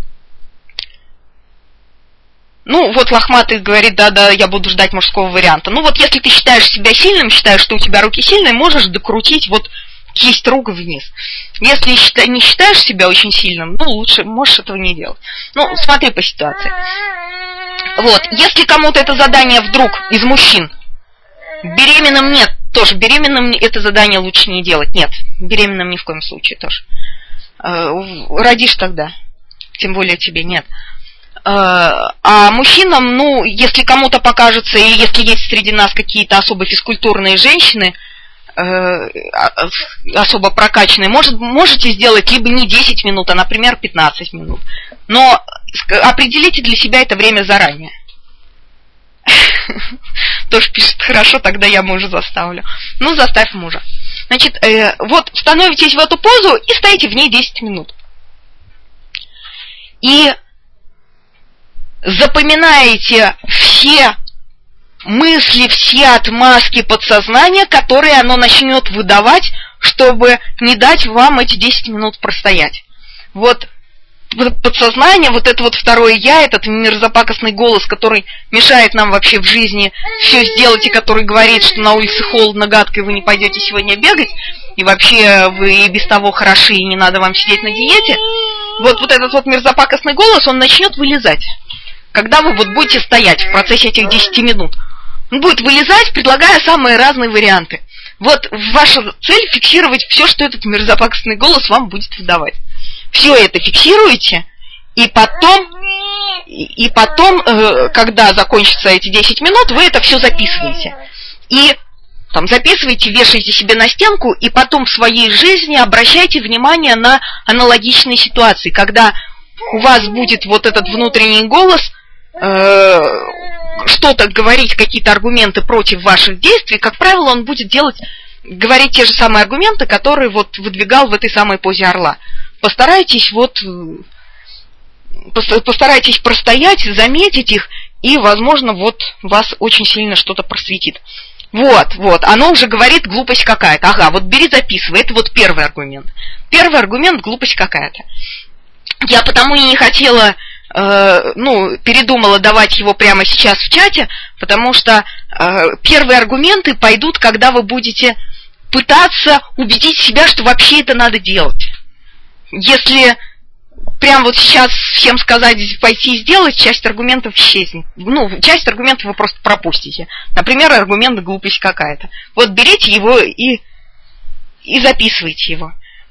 Вот лохматый говорит, да, я буду ждать мужского варианта. Вот если ты считаешь себя сильным, считаешь, что у тебя руки сильные, можешь докрутить вот кисть рук вниз. Если не считаешь себя очень сильным, лучше можешь этого не делать. Смотри по ситуации. Вот, если кому-то это задание вдруг из мужчин, беременным нет, тоже беременным это задание лучше не делать. Нет, беременным ни в коем случае тоже. Родишь тогда, тем более тебе нет. А мужчинам, если кому-то покажется, или если есть среди нас какие-то особо физкультурные женщины, особо прокачанные, можете сделать либо не 10 минут, а, например, 15 минут. Но определите для себя это время заранее. Тоже пишет, хорошо, тогда я мужа заставлю. Заставь мужа. Значит, вот становитесь в эту позу и стоите в ней 10 минут. И запоминаете все мысли, все отмазки подсознания, которые оно начнет выдавать, чтобы не дать вам эти 10 минут простоять. Вот подсознание, вот это вот второе «я», этот мерзопакостный голос, который мешает нам вообще в жизни все сделать, и который говорит, что на улице холодно, гадко, и вы не пойдете сегодня бегать, и вообще вы и без того хороши, и не надо вам сидеть на диете. Вот этот вот мерзопакостный голос, он начнет вылезать. Когда вы вот будете стоять в процессе этих 10 минут. Он будет вылезать, предлагая самые разные варианты. Вот ваша цель фиксировать все, что этот мерзопакостный голос вам будет выдавать. Все это фиксируете, и потом, когда закончатся эти 10 минут, вы это все записываете. И там записываете, вешаете себе на стенку, и потом в своей жизни обращайте внимание на аналогичные ситуации, когда у вас будет вот этот внутренний голос, что-то говорить, какие-то аргументы против ваших действий, как правило, он будет говорить те же самые аргументы, которые вот выдвигал в этой самой позе орла. Постарайтесь простоять, заметить их, и, возможно, вот вас очень сильно что-то просветит. Вот, оно уже говорит глупость какая-то. Ага, вот бери, записывай. Это вот первый аргумент. Первый аргумент — глупость какая-то. Я потому и не хотела, передумала давать его прямо сейчас в чате, потому что первые аргументы пойдут, когда вы будете пытаться убедить себя, что вообще это надо делать. Если прям вот сейчас всем сказать пойти и сделать, часть аргументов исчезнет. Часть аргументов вы просто пропустите. Например, аргумент глупость какая-то. Вот берите его и записывайте его.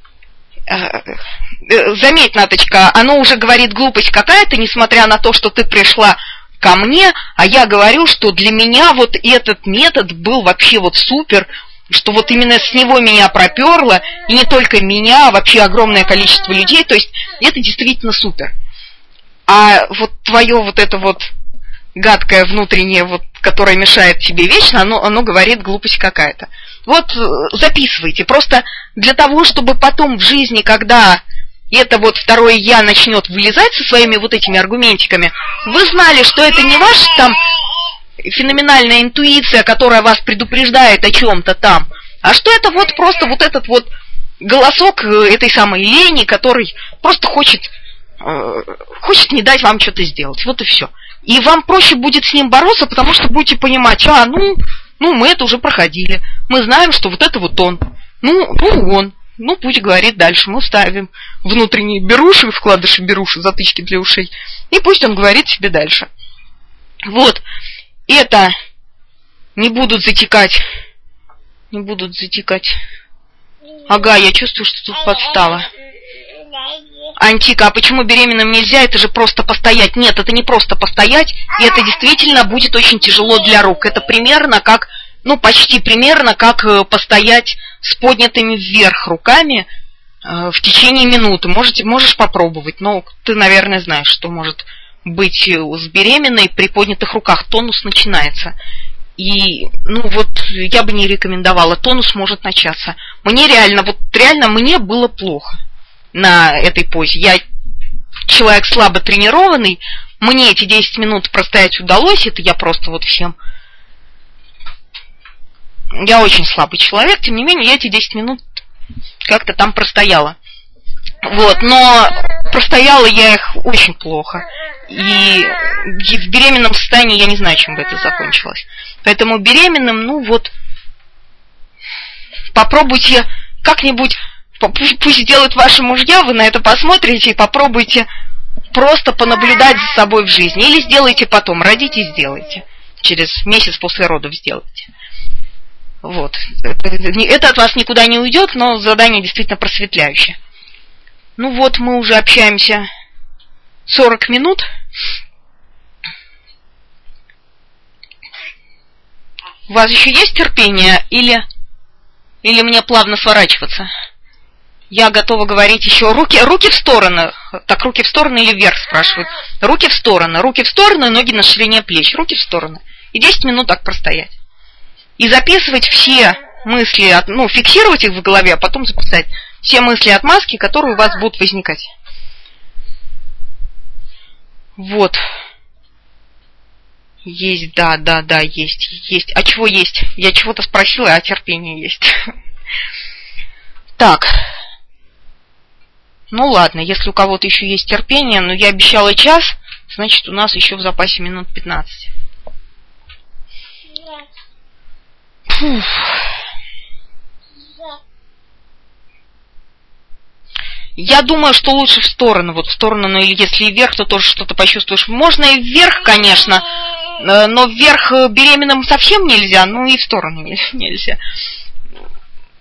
Заметь, Наточка, оно уже говорит глупость какая-то, несмотря на то, что ты пришла ко мне, а я говорю, что для меня вот этот метод был вообще вот супер, что вот именно с него меня проперло, и не только меня, а вообще огромное количество людей, то есть это действительно супер. А вот твое вот это вот гадкое внутреннее, вот, которое мешает тебе вечно, оно говорит глупость какая-то. Вот записывайте, просто для того, чтобы потом в жизни, когда это вот второе «я» начнет вылезать со своими вот этими аргументиками, вы знали, что это не ваш там феноменальная интуиция, которая вас предупреждает о чем-то там, а что это вот просто вот этот вот голосок этой самой лени, который просто хочет не дать вам что-то сделать. Вот и все. И вам проще будет с ним бороться, потому что будете понимать, мы это уже проходили, мы знаем, что вот это вот он, он, пусть говорит дальше, мы ставим внутренние беруши, вкладыши беруши, затычки для ушей, и пусть он говорит себе дальше. Вот. Это не будут затекать. Ага, я чувствую, что тут подстава. Антика, а почему беременным нельзя? Это же просто постоять. Нет, это не просто постоять, и это действительно будет очень тяжело для рук. Это примерно как, почти примерно как постоять с поднятыми вверх руками в течение минуты. Можешь попробовать, но ты, наверное, знаешь, что может быть с беременной при поднятых руках. Тонус начинается. И, я бы не рекомендовала. Тонус может начаться. Мне реально мне было плохо на этой позе. Я человек слабо тренированный. Мне эти 10 минут простоять удалось. Это я просто всем... Я очень слабый человек. Тем не менее, я эти 10 минут как-то там простояла. Но простояла я их очень плохо. И в беременном состоянии я не знаю, чем бы это закончилось. Поэтому беременным, попробуйте как-нибудь, пусть сделают ваши мужья, вы на это посмотрите и попробуйте просто понаблюдать за собой в жизни. Или сделайте потом, родите и сделайте. Через месяц после родов сделайте. Это от вас никуда не уйдет, но задание действительно просветляющее. Мы уже общаемся 40 минут. У вас еще есть терпение или мне плавно сворачиваться? Я готова говорить еще. Руки в стороны. Так, руки в стороны или вверх, спрашивают. Руки в стороны, ноги на ширине плеч. Руки в стороны. И 10 минут так простоять. И записывать все мысли, фиксировать их в голове, а потом записать все мысли отмазки, которые у вас будут возникать. Есть, да, есть. А чего есть? Я чего-то спросила, а терпение есть. Так. Ладно, если у кого-то еще есть терпение, но я обещала час, значит, у нас еще в запасе минут 15. Фух. Я думаю, что лучше в сторону, или если и вверх, то тоже что-то почувствуешь. Можно и вверх, конечно, но вверх беременным совсем нельзя, и в сторону нельзя.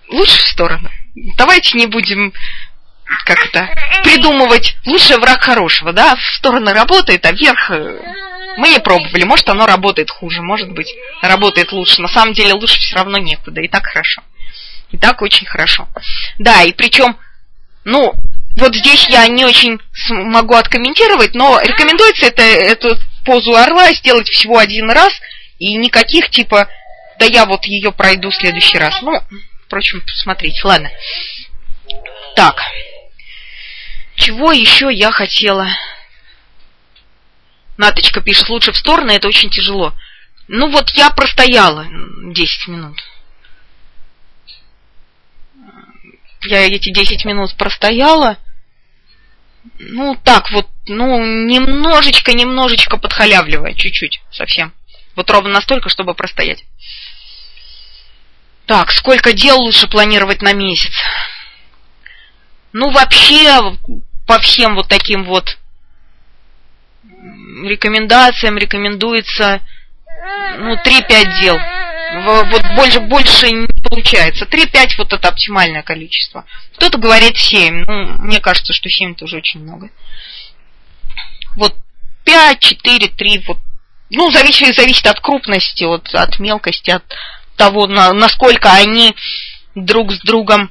лучше в сторону. Давайте не будем придумывать лучший враг хорошего, да? В сторону работает, а вверх мы не пробовали. Может, оно работает хуже, может быть, работает лучше. На самом деле лучше все равно некуда, и так хорошо. И так очень хорошо. Да, и причем, вот здесь я не очень могу откомментировать, но рекомендуется эту позу орла сделать всего один раз, и никаких да я вот ее пройду в следующий раз. Впрочем, посмотрите. Ладно. Так. Чего еще я хотела? Наточка пишет, лучше в сторону, это очень тяжело. Вот я простояла 10 минут. Я эти 10 минут простояла. Немножечко подхалявливая, чуть-чуть, совсем. Вот ровно настолько, чтобы простоять. Так, сколько дел лучше планировать на месяц? Вообще, по всем вот таким вот рекомендациям рекомендуется 3-5 дел. Вот больше не получается. 3-5 вот это оптимальное количество. Кто-то говорит 7. Мне кажется, что 7 тоже очень много. 5, 4, 3. Зависит от крупности, от мелкости, от того, насколько они друг с другом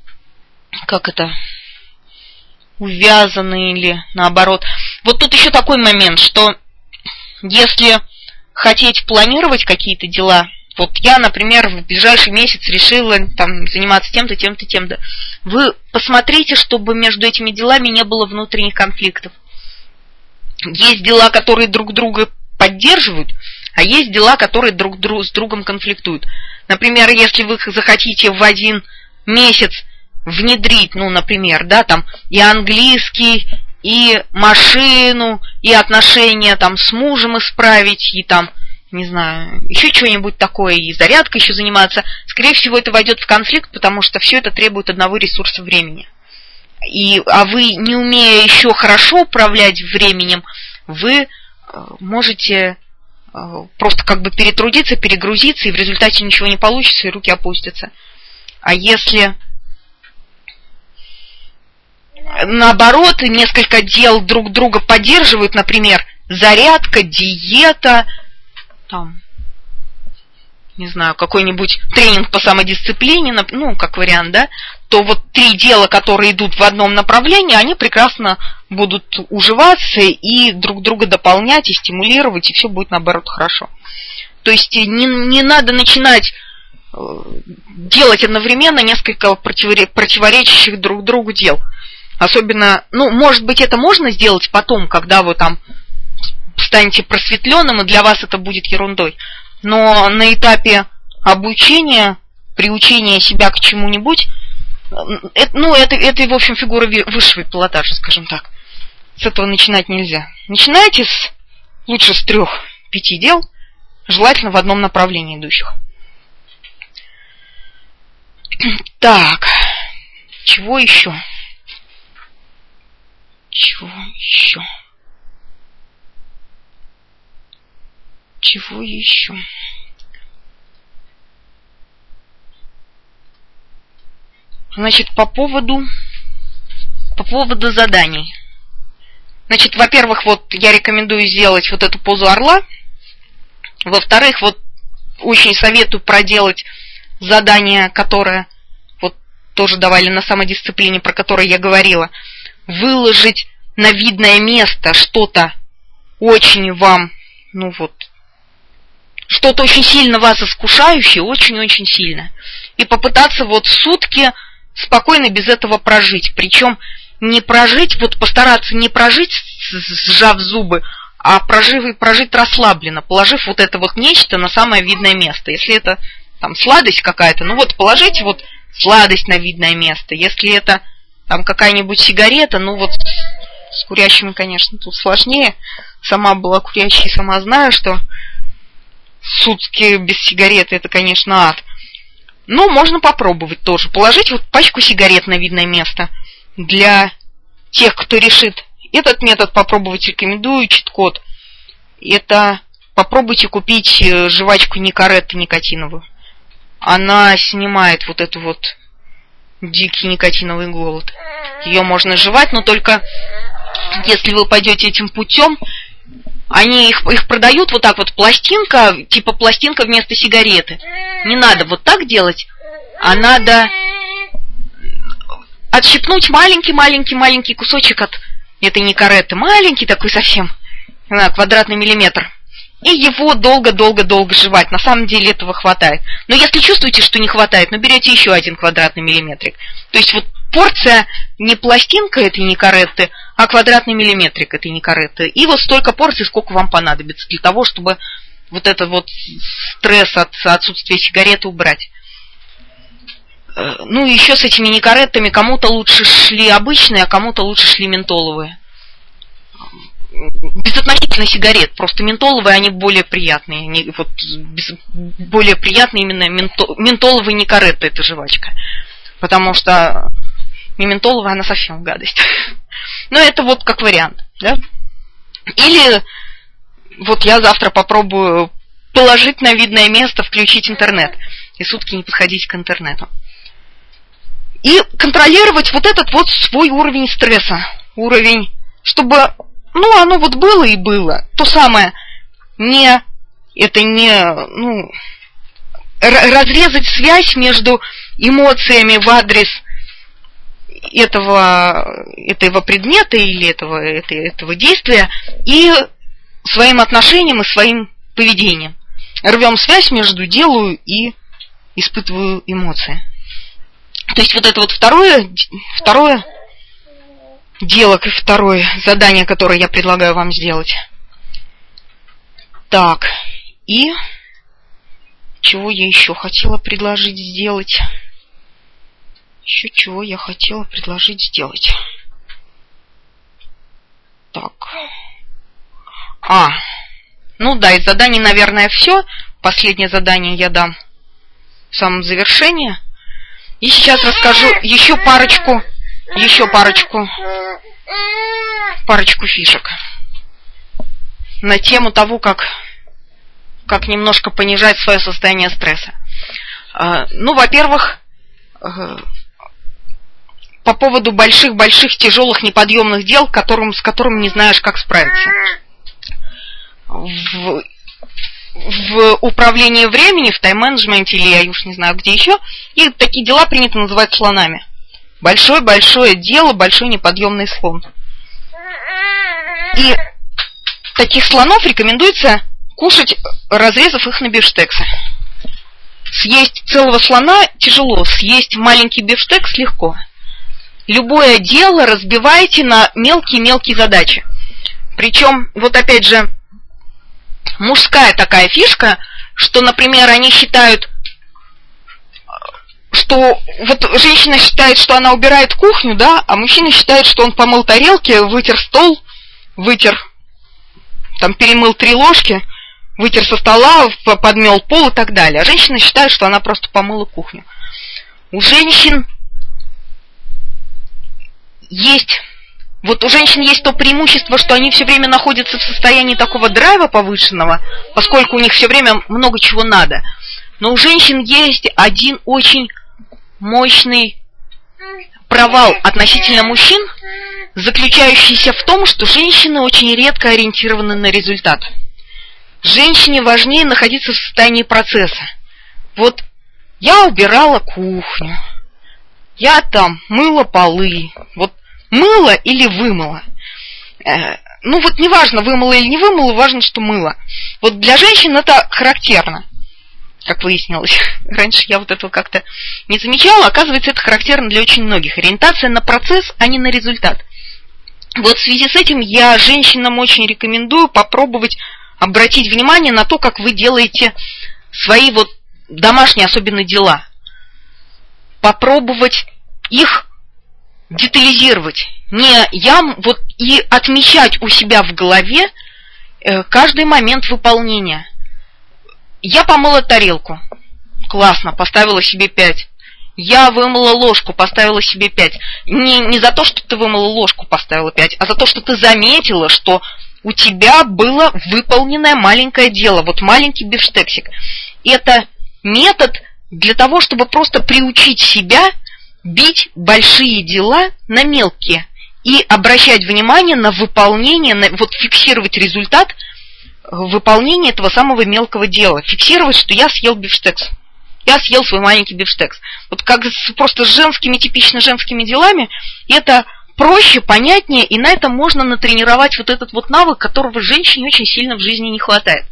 увязаны или наоборот. Вот тут еще такой момент, что если хотеть планировать какие-то дела, я, например, в ближайший месяц решила заниматься тем-то, тем-то, тем-то. Вы посмотрите, чтобы между этими делами не было внутренних конфликтов. Есть дела, которые друг друга поддерживают, а есть дела, которые друг с другом конфликтуют. Например, если вы захотите в один месяц внедрить, например, и английский, и машину, и отношения с мужем исправить, и не знаю, еще что-нибудь такое, и зарядкой еще заниматься, скорее всего, это войдет в конфликт, потому что все это требует одного ресурса времени. А вы, не умея еще хорошо управлять временем, вы можете просто перетрудиться, перегрузиться, и в результате ничего не получится, и руки опустятся. А если наоборот, несколько дел друг друга поддерживают, например, зарядка, диета, не знаю, какой-нибудь тренинг по самодисциплине, как вариант, да, то 3 дела, которые идут в одном направлении, они прекрасно будут уживаться и друг друга дополнять, и стимулировать, и все будет, наоборот, хорошо. То есть не надо начинать делать одновременно несколько противоречащих друг другу дел. Особенно, может быть, это можно сделать потом, когда вы станете просветленным, и для вас это будет ерундой. Но на этапе обучения, приучения себя к чему-нибудь, это, в общем, фигура высшего пилотажа, скажем так. С этого начинать нельзя. Начинайте лучше с 3-5 дел, желательно в одном направлении идущих. Так, чего еще? Чего еще? Значит, по поводу заданий. Значит, во-первых, я рекомендую сделать эту позу орла. Во-вторых, очень советую проделать задание, которое тоже давали на самодисциплине, про которое я говорила. Выложить на видное место что-то очень вам, что-то очень сильно вас искушающее, очень-очень сильно. И попытаться сутки спокойно без этого прожить. Причем не прожить, постараться не прожить, сжав зубы, а прожить расслабленно, положив это нечто на самое видное место. Если это сладость какая-то, положите сладость на видное место. Если это какая-нибудь сигарета, с курящими, конечно, тут сложнее. Сама была курящей, сама знаю, что сутки без сигареты это, конечно, ад. Но можно попробовать тоже. Положить пачку сигарет на видное место. Для тех, кто решит этот метод попробовать, рекомендую чит-код. Это попробуйте купить жвачку Никаретто никотиновую. Она снимает эту дикий никотиновый голод. Ее можно жевать, но только если вы пойдете этим путем, они их продают вот так вот, пластинка, типа пластинка вместо сигареты. Не надо вот так делать, а надо отщипнуть маленький кусочек от этой никаретты, маленький такой совсем, квадратный миллиметр, и его долго-долго-долго жевать. На самом деле этого хватает. Но если чувствуете, что не хватает, берете еще 1 квадратный миллиметрик. То есть вот порция не пластинка этой никаретты, а квадратный миллиметрик этой никаретты. И вот столько порций, сколько вам понадобится для того, чтобы вот этот вот стресс от отсутствия сигареты убрать. Ну и еще с этими никареттами кому-то лучше шли обычные, а кому-то лучше шли ментоловые. Безотносительно сигарет, просто ментоловые, они более приятные. Они, вот, более приятные именно ментоловые никаретты, эта жвачка. Потому что не ментоловая, она совсем гадость. Но это вот как вариант, да? Или вот я завтра попробую положить на видное место, включить интернет. И сутки не подходить к интернету. И контролировать вот этот вот свой уровень стресса. Уровень, чтобы... оно вот было и было. То самое, разрезать связь между эмоциями в адрес этого предмета или этого действия и своим отношением и своим поведением. Рвем связь между делаю и испытываю эмоции. То есть вот это вот второе дело, второе задание, которое я предлагаю вам сделать. Так, и чего я еще хотела предложить сделать? Еще чего я хотела предложить сделать? Так. Из заданий, наверное, все. Последнее задание я дам в самом завершении. И сейчас расскажу еще парочку фишек на тему того, как немножко понижать свое состояние стресса. Во-первых, по поводу больших, тяжелых, неподъемных дел, с которыми не знаешь, как справиться. В управлении времени, в тайм-менеджменте, или я уж не знаю где еще, и такие дела принято называть слонами. Большое дело, большой неподъемный слон. И таких слонов рекомендуется кушать, разрезав их на бифштексы. Съесть целого слона тяжело, съесть маленький бифштекс легко. Любое дело разбивайте на мелкие задачи. Причем, вот опять же, мужская такая фишка, что, например, они считают, что вот женщина считает, что она убирает кухню, да, а мужчина считает, что он помыл тарелки, вытер стол, перемыл 3 ложки, вытер со стола, подмел пол и так далее. А женщина считает, что она просто помыла кухню. У женщин есть то преимущество, что они все время находятся в состоянии такого драйва повышенного, поскольку у них все время много чего надо. Но у женщин есть один очень мощный провал относительно мужчин, заключающийся в том, что женщины очень редко ориентированы на результат. Женщине важнее находиться в состоянии процесса. Вот я убирала кухню, я мыла полы, мыла или вымыла. Неважно, вымыла или не вымыла, важно, что мыла. Вот для женщин это характерно, как выяснилось. Раньше я этого как-то не замечала, оказывается, это характерно для очень многих. Ориентация на процесс, а не на результат. Вот в связи с этим я женщинам очень рекомендую попробовать обратить внимание на то, как вы делаете свои домашние особенно дела. Попробовать их детализировать. И отмечать у себя в голове каждый момент выполнения. Я помыла тарелку. Классно, поставила себе 5. Я вымыла ложку, поставила себе 5. Не за то, что ты вымыла ложку, поставила 5, а за то, что ты заметила, что у тебя было выполненное маленькое дело, маленький бифштексик. Это метод для того, чтобы просто приучить себя бить большие дела на мелкие и обращать внимание на выполнение, вот фиксировать результат выполнения этого самого мелкого дела. Фиксировать, что я съел бифштекс. Я съел свой маленький бифштекс. Вот как просто с женскими, типично женскими делами, это проще, понятнее, и на этом можно натренировать вот этот вот навык, которого женщине очень сильно в жизни не хватает.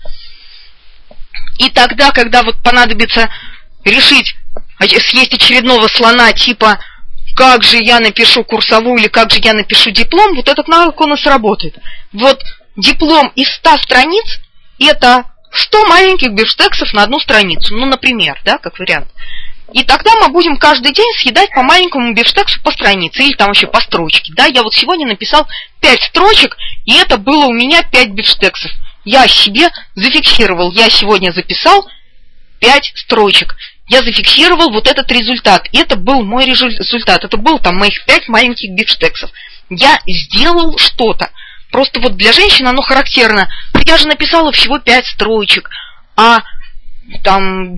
И тогда, когда вот понадобится решить съесть очередного слона, типа как же я напишу курсовую или как же я напишу диплом, вот этот навык у нас работает. Вот диплом из 100 страниц – это 100 маленьких бифштексов на одну страницу, ну, например, да, как вариант. И тогда мы будем каждый день съедать по маленькому бифштексу по странице, или там вообще по строчке, да. Я вот сегодня написал 5 строчек, и это было у меня 5 бифштексов. Я себе зафиксировал, я сегодня записал 5 строчек. Я зафиксировал вот этот результат. И это был мой результат. Это был там моих 5 маленьких бифштексов. Я сделал что-то. Просто вот для женщин оно характерно. Я же написала всего 5 строчек. А там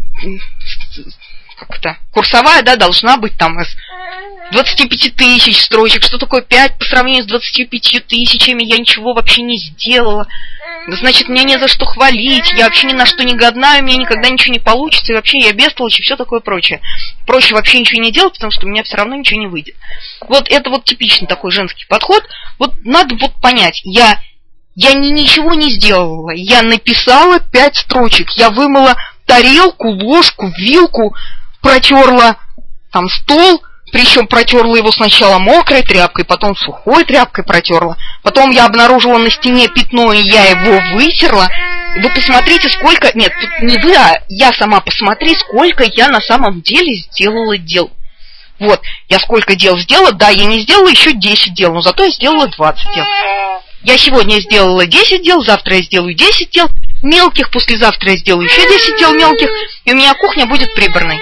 как-то курсовая, да, должна быть там из 25 тысяч строчек. Что такое 5 по сравнению с 25 тысячами? Я ничего вообще не сделала. Значит, мне не за что хвалить, я вообще ни на что не годна, у меня никогда ничего не получится, и вообще я бестолочь, и все такое прочее. Проще вообще ничего не делать, потому что у меня все равно ничего не выйдет. Вот это вот типичный такой женский подход. Вот надо вот понять, я ничего не сделала, я написала 5 строчек, я вымыла тарелку, ложку, вилку, протерла там стол, причем протерла его сначала мокрой тряпкой, потом сухой тряпкой протерла. Потом я обнаружила на стене пятно, и я его вытерла. Вы посмотрите, сколько... Нет, не вы, а я сама посмотри, сколько я на самом деле сделала дел. Вот, я сколько дел сделала. Да, я не сделала еще 10 дел, но зато я сделала 20 дел. Я сегодня сделала 10 дел, завтра я сделаю 10 дел мелких, послезавтра я сделаю еще 10 дел мелких, и у меня кухня будет прибранной.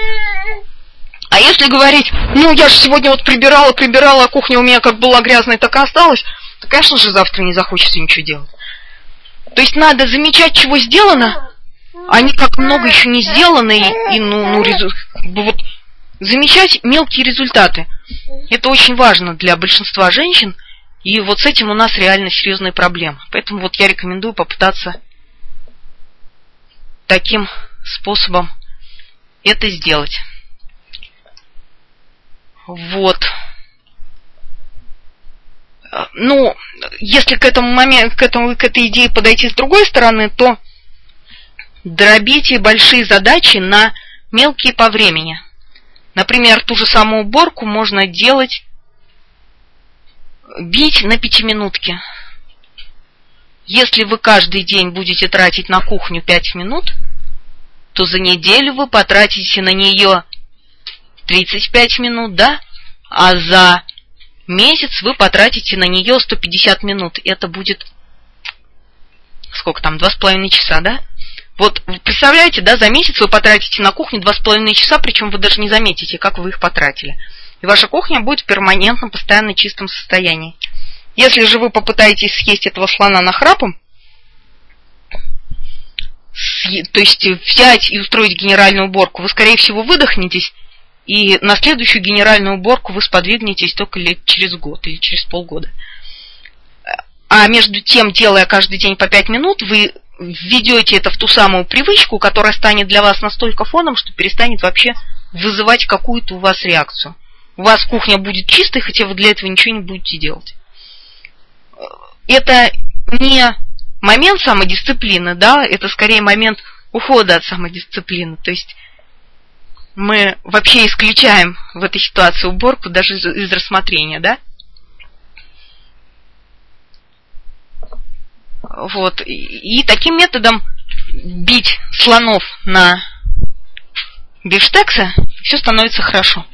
А если говорить, ну я же сегодня вот прибирала, а кухня у меня как была грязная, так и осталась, то, конечно же, завтра не захочется ничего делать. То есть надо замечать, чего сделано, а не как много еще не сделано, и вот замечать мелкие результаты. Это очень важно для большинства женщин, и вот с этим у нас реально серьезные проблемы. Поэтому вот я рекомендую попытаться таким способом это сделать. Вот. Ну, если к этому моменту, к этой идее подойти с другой стороны, то дробите большие задачи на мелкие по времени. Например, ту же самую уборку можно бить на 5-минутки. Если вы каждый день будете тратить на кухню 5 минут, то за неделю вы потратите на нее 35 минут, да? А за месяц вы потратите на нее 150 минут. Это будет, сколько там, 2,5 часа, да? Вот, представляете, да, за месяц вы потратите на кухню 2,5 часа, причем вы даже не заметите, как вы их потратили. И ваша кухня будет в перманентном, постоянно чистом состоянии. Если же вы попытаетесь съесть этого слона нахрапом, то есть взять и устроить генеральную уборку, вы, скорее всего, выдохнетесь, и на следующую генеральную уборку вы сподвигнетесь только лет через год или через полгода. А между тем, делая каждый день по 5 минут, вы введете это в ту самую привычку, которая станет для вас настолько фоном, что перестанет вообще вызывать какую-то у вас реакцию. У вас кухня будет чистой, хотя вы для этого ничего не будете делать. Это не момент самодисциплины, да, это скорее момент ухода от самодисциплины. То есть мы вообще исключаем в этой ситуации уборку даже из рассмотрения, да? Вот. И таким методом бить слонов на бифштексы, все становится хорошо.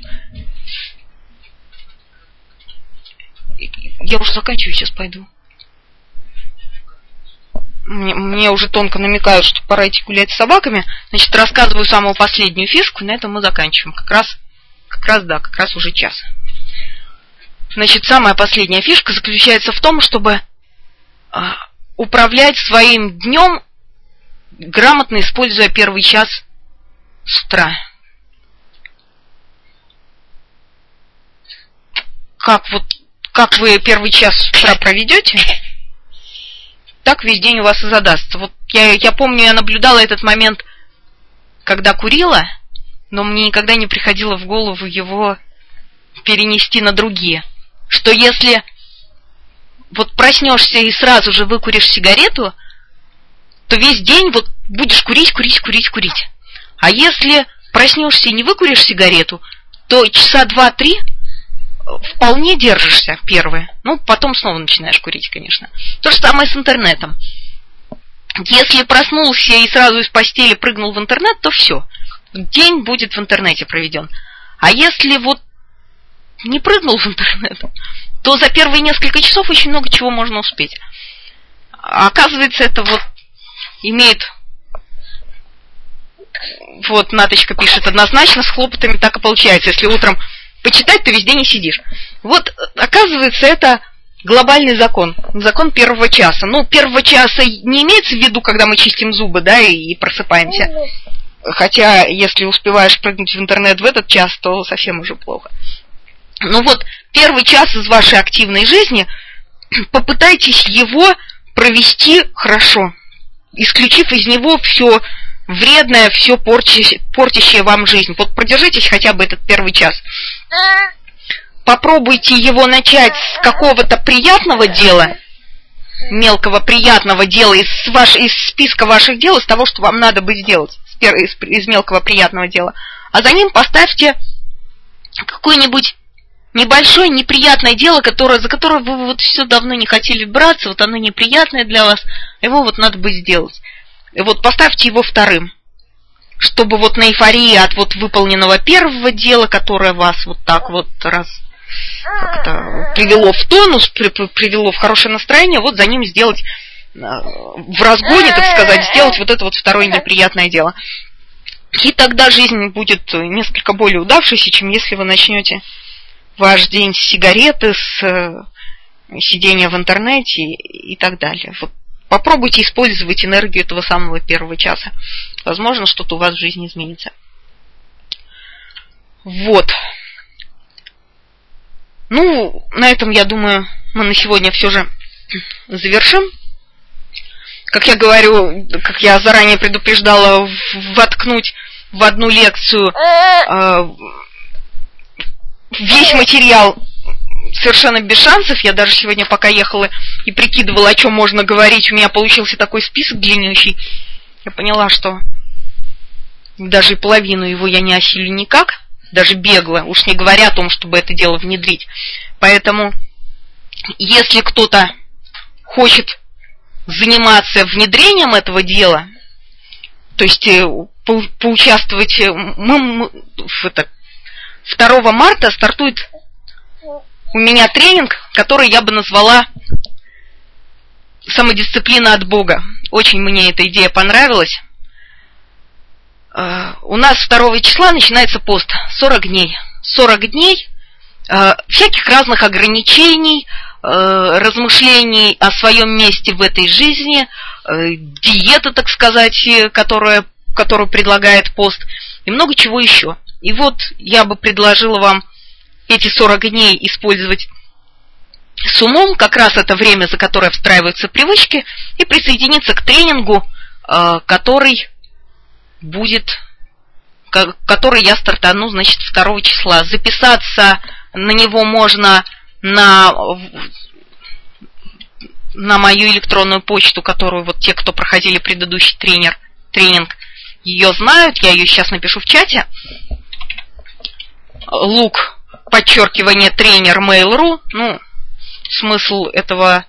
Я уже заканчиваю, сейчас пойду. Мне уже тонко намекают, что пора идти гулять с собаками. Значит, рассказываю самую последнюю фишку, и на этом мы заканчиваем. Как раз уже час. Значит, самая последняя фишка заключается в том, чтобы управлять своим днем, грамотно используя первый час с утра. как вы первый час с утра проведете, так весь день у вас и задастся. Вот я помню, я наблюдала этот момент, когда курила, но мне никогда не приходило в голову его перенести на другие. Что если вот проснешься и сразу же выкуришь сигарету, то весь день вот будешь курить. А если проснешься и не выкуришь сигарету, то часа 2-3 вполне держишься первые. Ну, потом снова начинаешь курить, конечно. То же самое с интернетом. Если проснулся и сразу из постели прыгнул в интернет, то все. День будет в интернете проведен. А если вот не прыгнул в интернет, то за первые несколько часов очень много чего можно успеть. А оказывается, это вот имеет... Вот Наточка пишет, однозначно с хлопотами так и получается. Если утром почитать, то весь день не сидишь. Вот, оказывается, это глобальный закон. Закон первого часа. Ну, первого часа не имеется в виду, когда мы чистим зубы, да, и просыпаемся. Хотя, если успеваешь прыгнуть в интернет в этот час, то совсем уже плохо. Ну вот, первый час из вашей активной жизни, попытайтесь его провести хорошо, исключив из него все вредное, все портящее вам жизнь. Вот продержитесь хотя бы этот первый час. Попробуйте его начать с какого-то приятного дела, мелкого приятного дела, из списка ваших дел, из того, что вам надо бы сделать, из мелкого приятного дела. А за ним поставьте какое-нибудь небольшое неприятное дело, за которое вы вот все давно не хотели браться, вот оно неприятное для вас, его вот надо бы сделать. И вот поставьте его вторым, чтобы вот на эйфории от вот выполненного первого дела, которое вас вот так вот привело в тонус, привело в хорошее настроение, вот за ним сделать в разгоне, так сказать, сделать вот это вот второе неприятное дело. И тогда жизнь будет несколько более удавшейся, чем если вы начнете ваш день с сигареты, с сидения в интернете и так далее. Вот попробуйте использовать энергию этого самого первого часа. Возможно, что-то у вас в жизни изменится. Вот. Ну, на этом, я думаю, мы на сегодня все же завершим. Как я говорю, как я заранее предупреждала, воткнуть в одну лекцию весь материал совершенно без шансов. Я даже сегодня, пока ехала и прикидывала, о чем можно говорить, у меня получился такой список длиннющий. Я поняла, что даже половину его я не осилю никак, даже бегло, уж не говоря о том, чтобы это дело внедрить. Поэтому, если кто-то хочет заниматься внедрением этого дела, то есть поучаствовать, 2 марта стартует у меня тренинг, который я бы назвала «Самодисциплина от Бога». Очень мне эта идея понравилась. У нас 2 числа начинается пост 40 дней. 40 дней всяких разных ограничений, размышлений о своем месте в этой жизни, диета, так сказать, которую предлагает пост, и много чего еще. И вот я бы предложила вам эти 40 дней использовать с умом, как раз это время, за которое встраиваются привычки, и присоединиться к тренингу, который я стартану, значит, 2 числа. Записаться на него можно на мою электронную почту, которую вот те, кто проходили предыдущий тренинг, ее знают. Я ее сейчас напишу в чате. Luke_тренер Mail.ru. Ну, смысл этого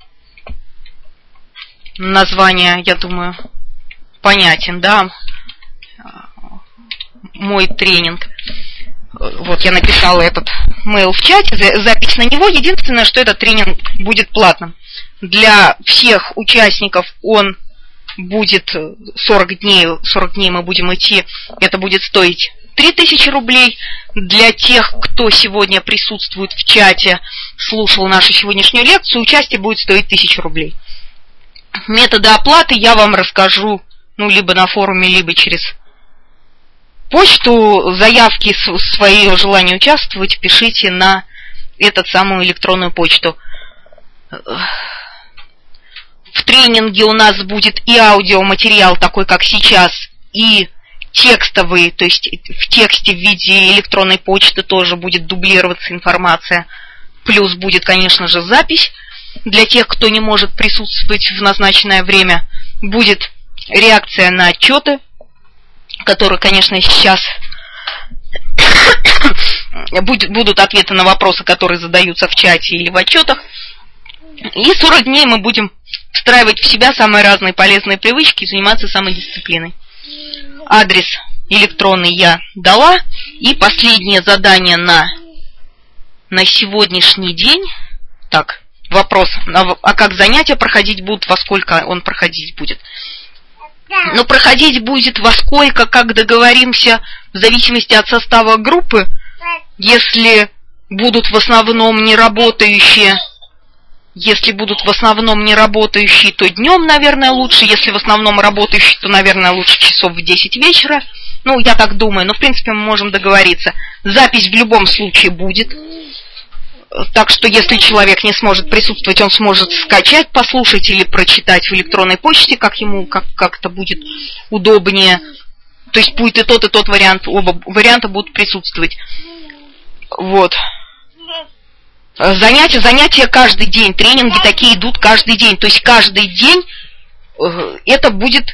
названия, я думаю, понятен, да? Мой тренинг. Вот, я написала этот mail в чате, запись на него. Единственное, что этот тренинг будет платным. Для всех участников он будет 40 дней мы будем идти, это будет стоить 3000 рублей. Для тех, кто сегодня присутствует в чате, слушал нашу сегодняшнюю лекцию, участие будет стоить 1000 рублей. Методы оплаты я вам расскажу, либо на форуме, либо через почту. Заявки, свои желания участвовать пишите на эту самую электронную почту. В тренинге у нас будет и аудиоматериал, такой как сейчас, и текстовый, то есть в тексте в виде электронной почты тоже будет дублироваться информация. Плюс будет, конечно же, запись для тех, кто не может присутствовать в назначенное время. Будет реакция на отчеты, которые, конечно, сейчас будут ответы на вопросы, которые задаются в чате или в отчетах. И 40 дней мы будем встраивать в себя самые разные полезные привычки и заниматься самодисциплиной. Адрес электронный я дала. И последнее задание на сегодняшний день. Так, вопрос, а как занятия проходить будут, во сколько он проходить будет? Но проходить будет во сколько, как договоримся, в зависимости от состава группы. Если будут в основном не работающие, то днем, наверное, лучше. Если в основном работающие, то, наверное, лучше часов в 10 вечера. Ну, я так думаю, но, в принципе, мы можем договориться. Запись в любом случае будет. Так что, если человек не сможет присутствовать, он сможет скачать, послушать или прочитать в электронной почте, как ему как-то будет удобнее. То есть будет и тот вариант, оба варианта будут присутствовать. Вот. Занятия каждый день, тренинги такие идут каждый день. То есть каждый день это будут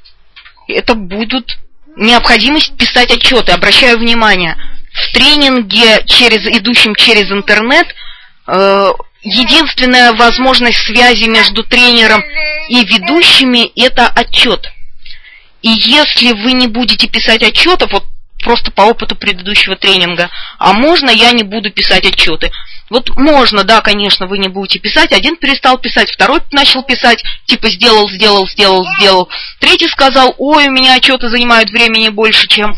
необходимость писать отчеты. Обращаю внимание, в тренинге, идущем через интернет, единственная возможность связи между тренером и ведущими – это отчет. И если вы не будете писать отчетов, вот просто по опыту предыдущего тренинга, а можно я не буду писать отчеты? Вот можно, да, конечно, вы не будете писать. Один перестал писать, второй начал писать, типа сделал. Третий сказал, ой, у меня отчеты занимают времени больше, чем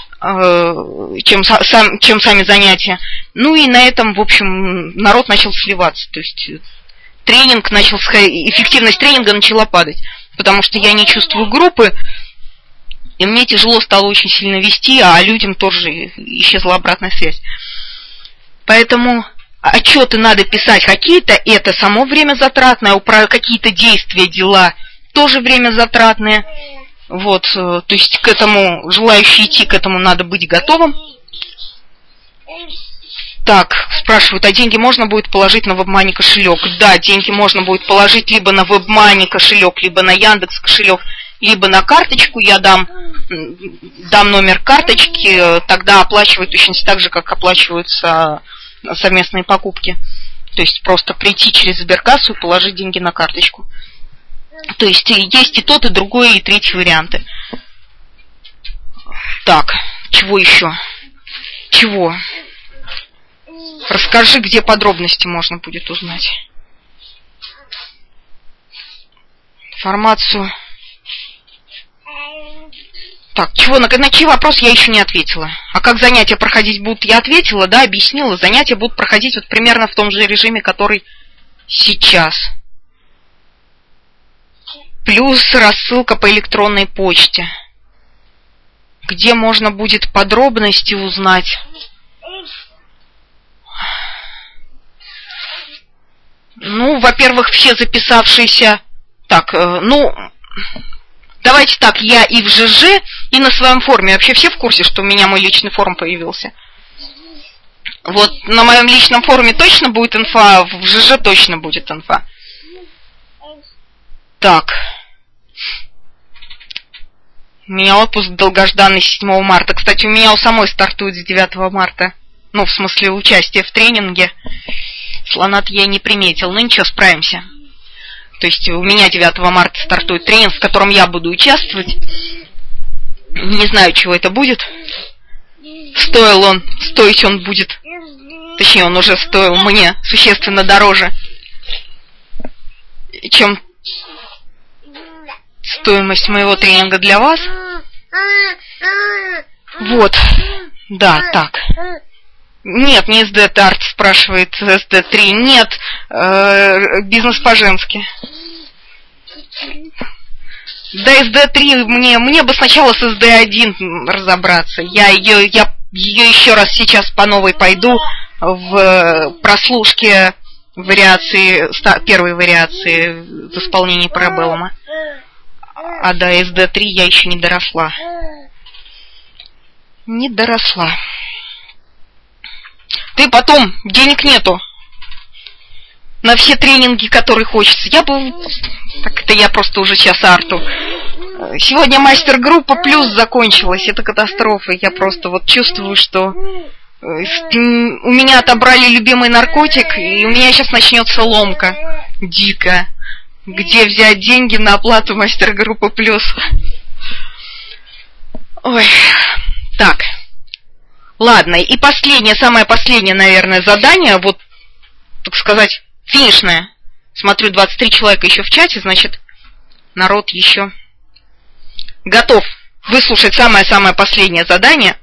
сами занятия. Ну и на этом, в общем, народ начал сливаться. То есть эффективность тренинга начала падать, потому что я не чувствую группы, и мне тяжело стало очень сильно вести, а людям тоже исчезла обратная связь. Поэтому отчеты надо писать какие-то, это само время затратное, какие-то действия, дела тоже время затратное. Вот, то есть к этому, желающие идти к этому, надо быть готовым. Так, спрашивают, а деньги можно будет положить на WebMoney кошелек? Да, деньги можно будет положить либо на WebMoney кошелек, либо на Яндекс кошелек, либо на карточку. Я дам номер карточки, тогда оплачивают точно так же, как оплачиваются совместные покупки. То есть просто прийти через Сберкассу и положить деньги на карточку. То есть есть и тот, и другой, и третий варианты. Так, чего еще? Чего? Расскажи, где подробности можно будет узнать. Информацию. Так, чего? На чей вопрос я еще не ответила? А как занятия проходить будут, я ответила, да, объяснила. Занятия будут проходить вот примерно в том же режиме, который сейчас. Плюс рассылка по электронной почте, где можно будет подробности узнать. Ну, во-первых, все записавшиеся... Так, давайте так, я и в ЖЖ, и на своем форуме. Вообще все в курсе, что у меня мой личный форум появился? Вот на моем личном форуме точно будет инфа, в ЖЖ точно будет инфа. Так. У меня отпуск долгожданный 7 марта. Кстати, у меня у самой стартует с 9 марта. Ну, в смысле, участие в тренинге. Слона-то я не приметил. Ну, ничего, справимся. То есть у меня 9 марта стартует тренинг, в котором я буду участвовать. Не знаю, чего это будет. Стоить он будет. Точнее, он уже стоил мне существенно дороже, чем стоимость моего тренинга для вас. Вот. Да, так. Нет, не SD-Тарт, спрашивает SD3. Нет, бизнес по-женски. Да, SD3, мне бы сначала с SD1 разобраться. Я ее еще раз сейчас по новой пойду, в прослушке вариации, первой вариации в исполнении Парабеллума. А до SD3 я еще не доросла. Не доросла. Ты потом, денег нету на все тренинги, которые хочется. Я бы... Так это я просто уже сейчас арту. Сегодня мастер-группа плюс закончилась. Это катастрофа. Я просто вот чувствую, что у меня отобрали любимый наркотик, и у меня сейчас начнется ломка. Дико. Где взять деньги на оплату мастер-группы плюс? Ой. Так. Ладно. И последнее, самое последнее, наверное, задание. Вот, так сказать, финишное. Смотрю, 23 человека еще в чате, значит, народ еще готов выслушать самое-самое последнее задание.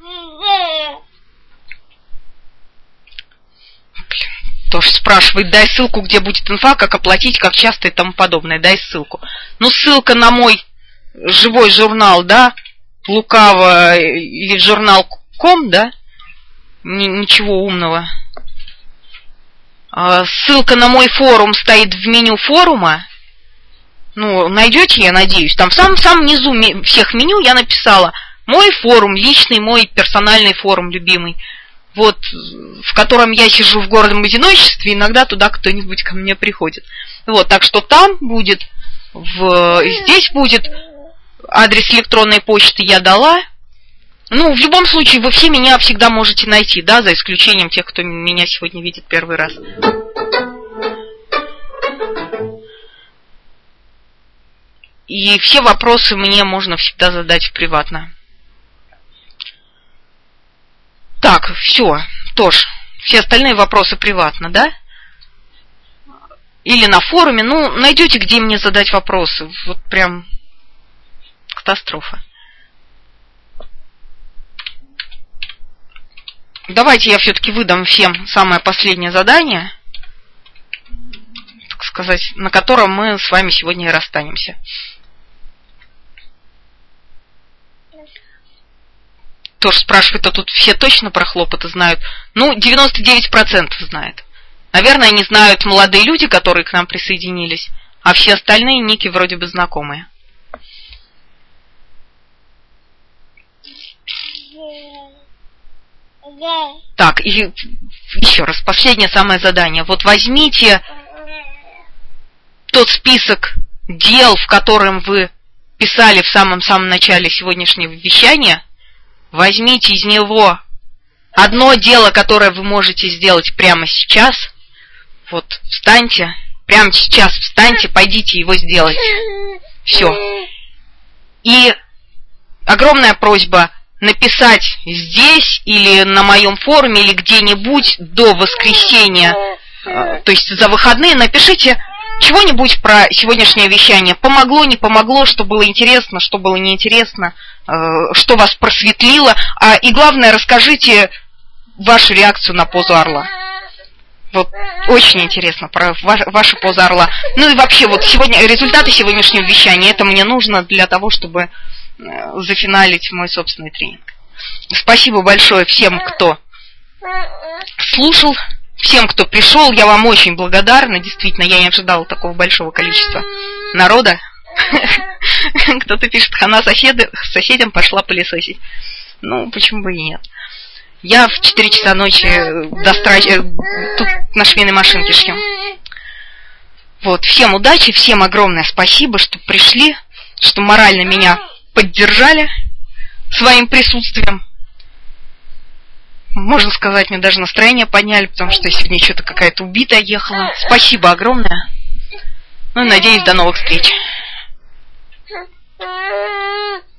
Тоже спрашивает, дай ссылку, где будет инфа, как оплатить, как часто и тому подобное. Дай ссылку. Ну, ссылка на мой живой журнал, да, Лукаво или журнал.ком, да, ничего умного. Ссылка на мой форум стоит в меню форума. Ну, найдете, я надеюсь. Там в самом низу всех меню я написала мой форум, личный мой персональный форум любимый. Вот, в котором я сижу в гордом одиночестве, иногда туда кто-нибудь ко мне приходит. Вот, так что там будет, здесь будет адрес электронной почты я дала. Ну, в любом случае, вы все меня всегда можете найти, да, за исключением тех, кто меня сегодня видит первый раз. И все вопросы мне можно всегда задать приватно. Так, все, тоже. Все остальные вопросы приватно, да? Или на форуме. Ну, найдете, где мне задать вопросы. Вот прям катастрофа. Давайте я все-таки выдам всем самое последнее задание, так сказать, на котором мы с вами сегодня и расстанемся. Тоже спрашивают, а тут все точно про хлопоты знают? Ну, 99% знают. Наверное, не знают молодые люди, которые к нам присоединились, а все остальные ники вроде бы знакомые. Так, и еще раз, последнее самое задание. Вот возьмите тот список дел, в котором вы писали в самом-самом начале сегодняшнего вещания, возьмите из него одно дело, которое вы можете сделать прямо сейчас. Вот, встаньте, прямо сейчас встаньте, пойдите его сделать. Все. И огромная просьба написать здесь или на моем форуме или где-нибудь до воскресенья, то есть за выходные, напишите чего-нибудь про сегодняшнее вещание. Помогло, не помогло, что было интересно, что было неинтересно, что вас просветлило. И главное, расскажите вашу реакцию на позу орла. Вот очень интересно про вашу позу орла. Ну и вообще, вот сегодня результаты сегодняшнего вещания, это мне нужно для того, чтобы зафиналить мой собственный тренинг. Спасибо большое всем, кто слушал, всем, кто пришел. Я вам очень благодарна. Действительно, я не ожидала такого большого количества народа. Кто-то пишет, хана соседям пошла пылесосить. Ну, почему бы и нет. Я в 4 часа ночи тут на швейной машинке шью. Вот, всем удачи, всем огромное спасибо, что пришли, что морально меня поддержали своим присутствием. Можно сказать, мне даже настроение подняли, потому что сегодня что-то какая-то убитая ехала. Спасибо огромное. Ну и надеюсь, до новых встреч.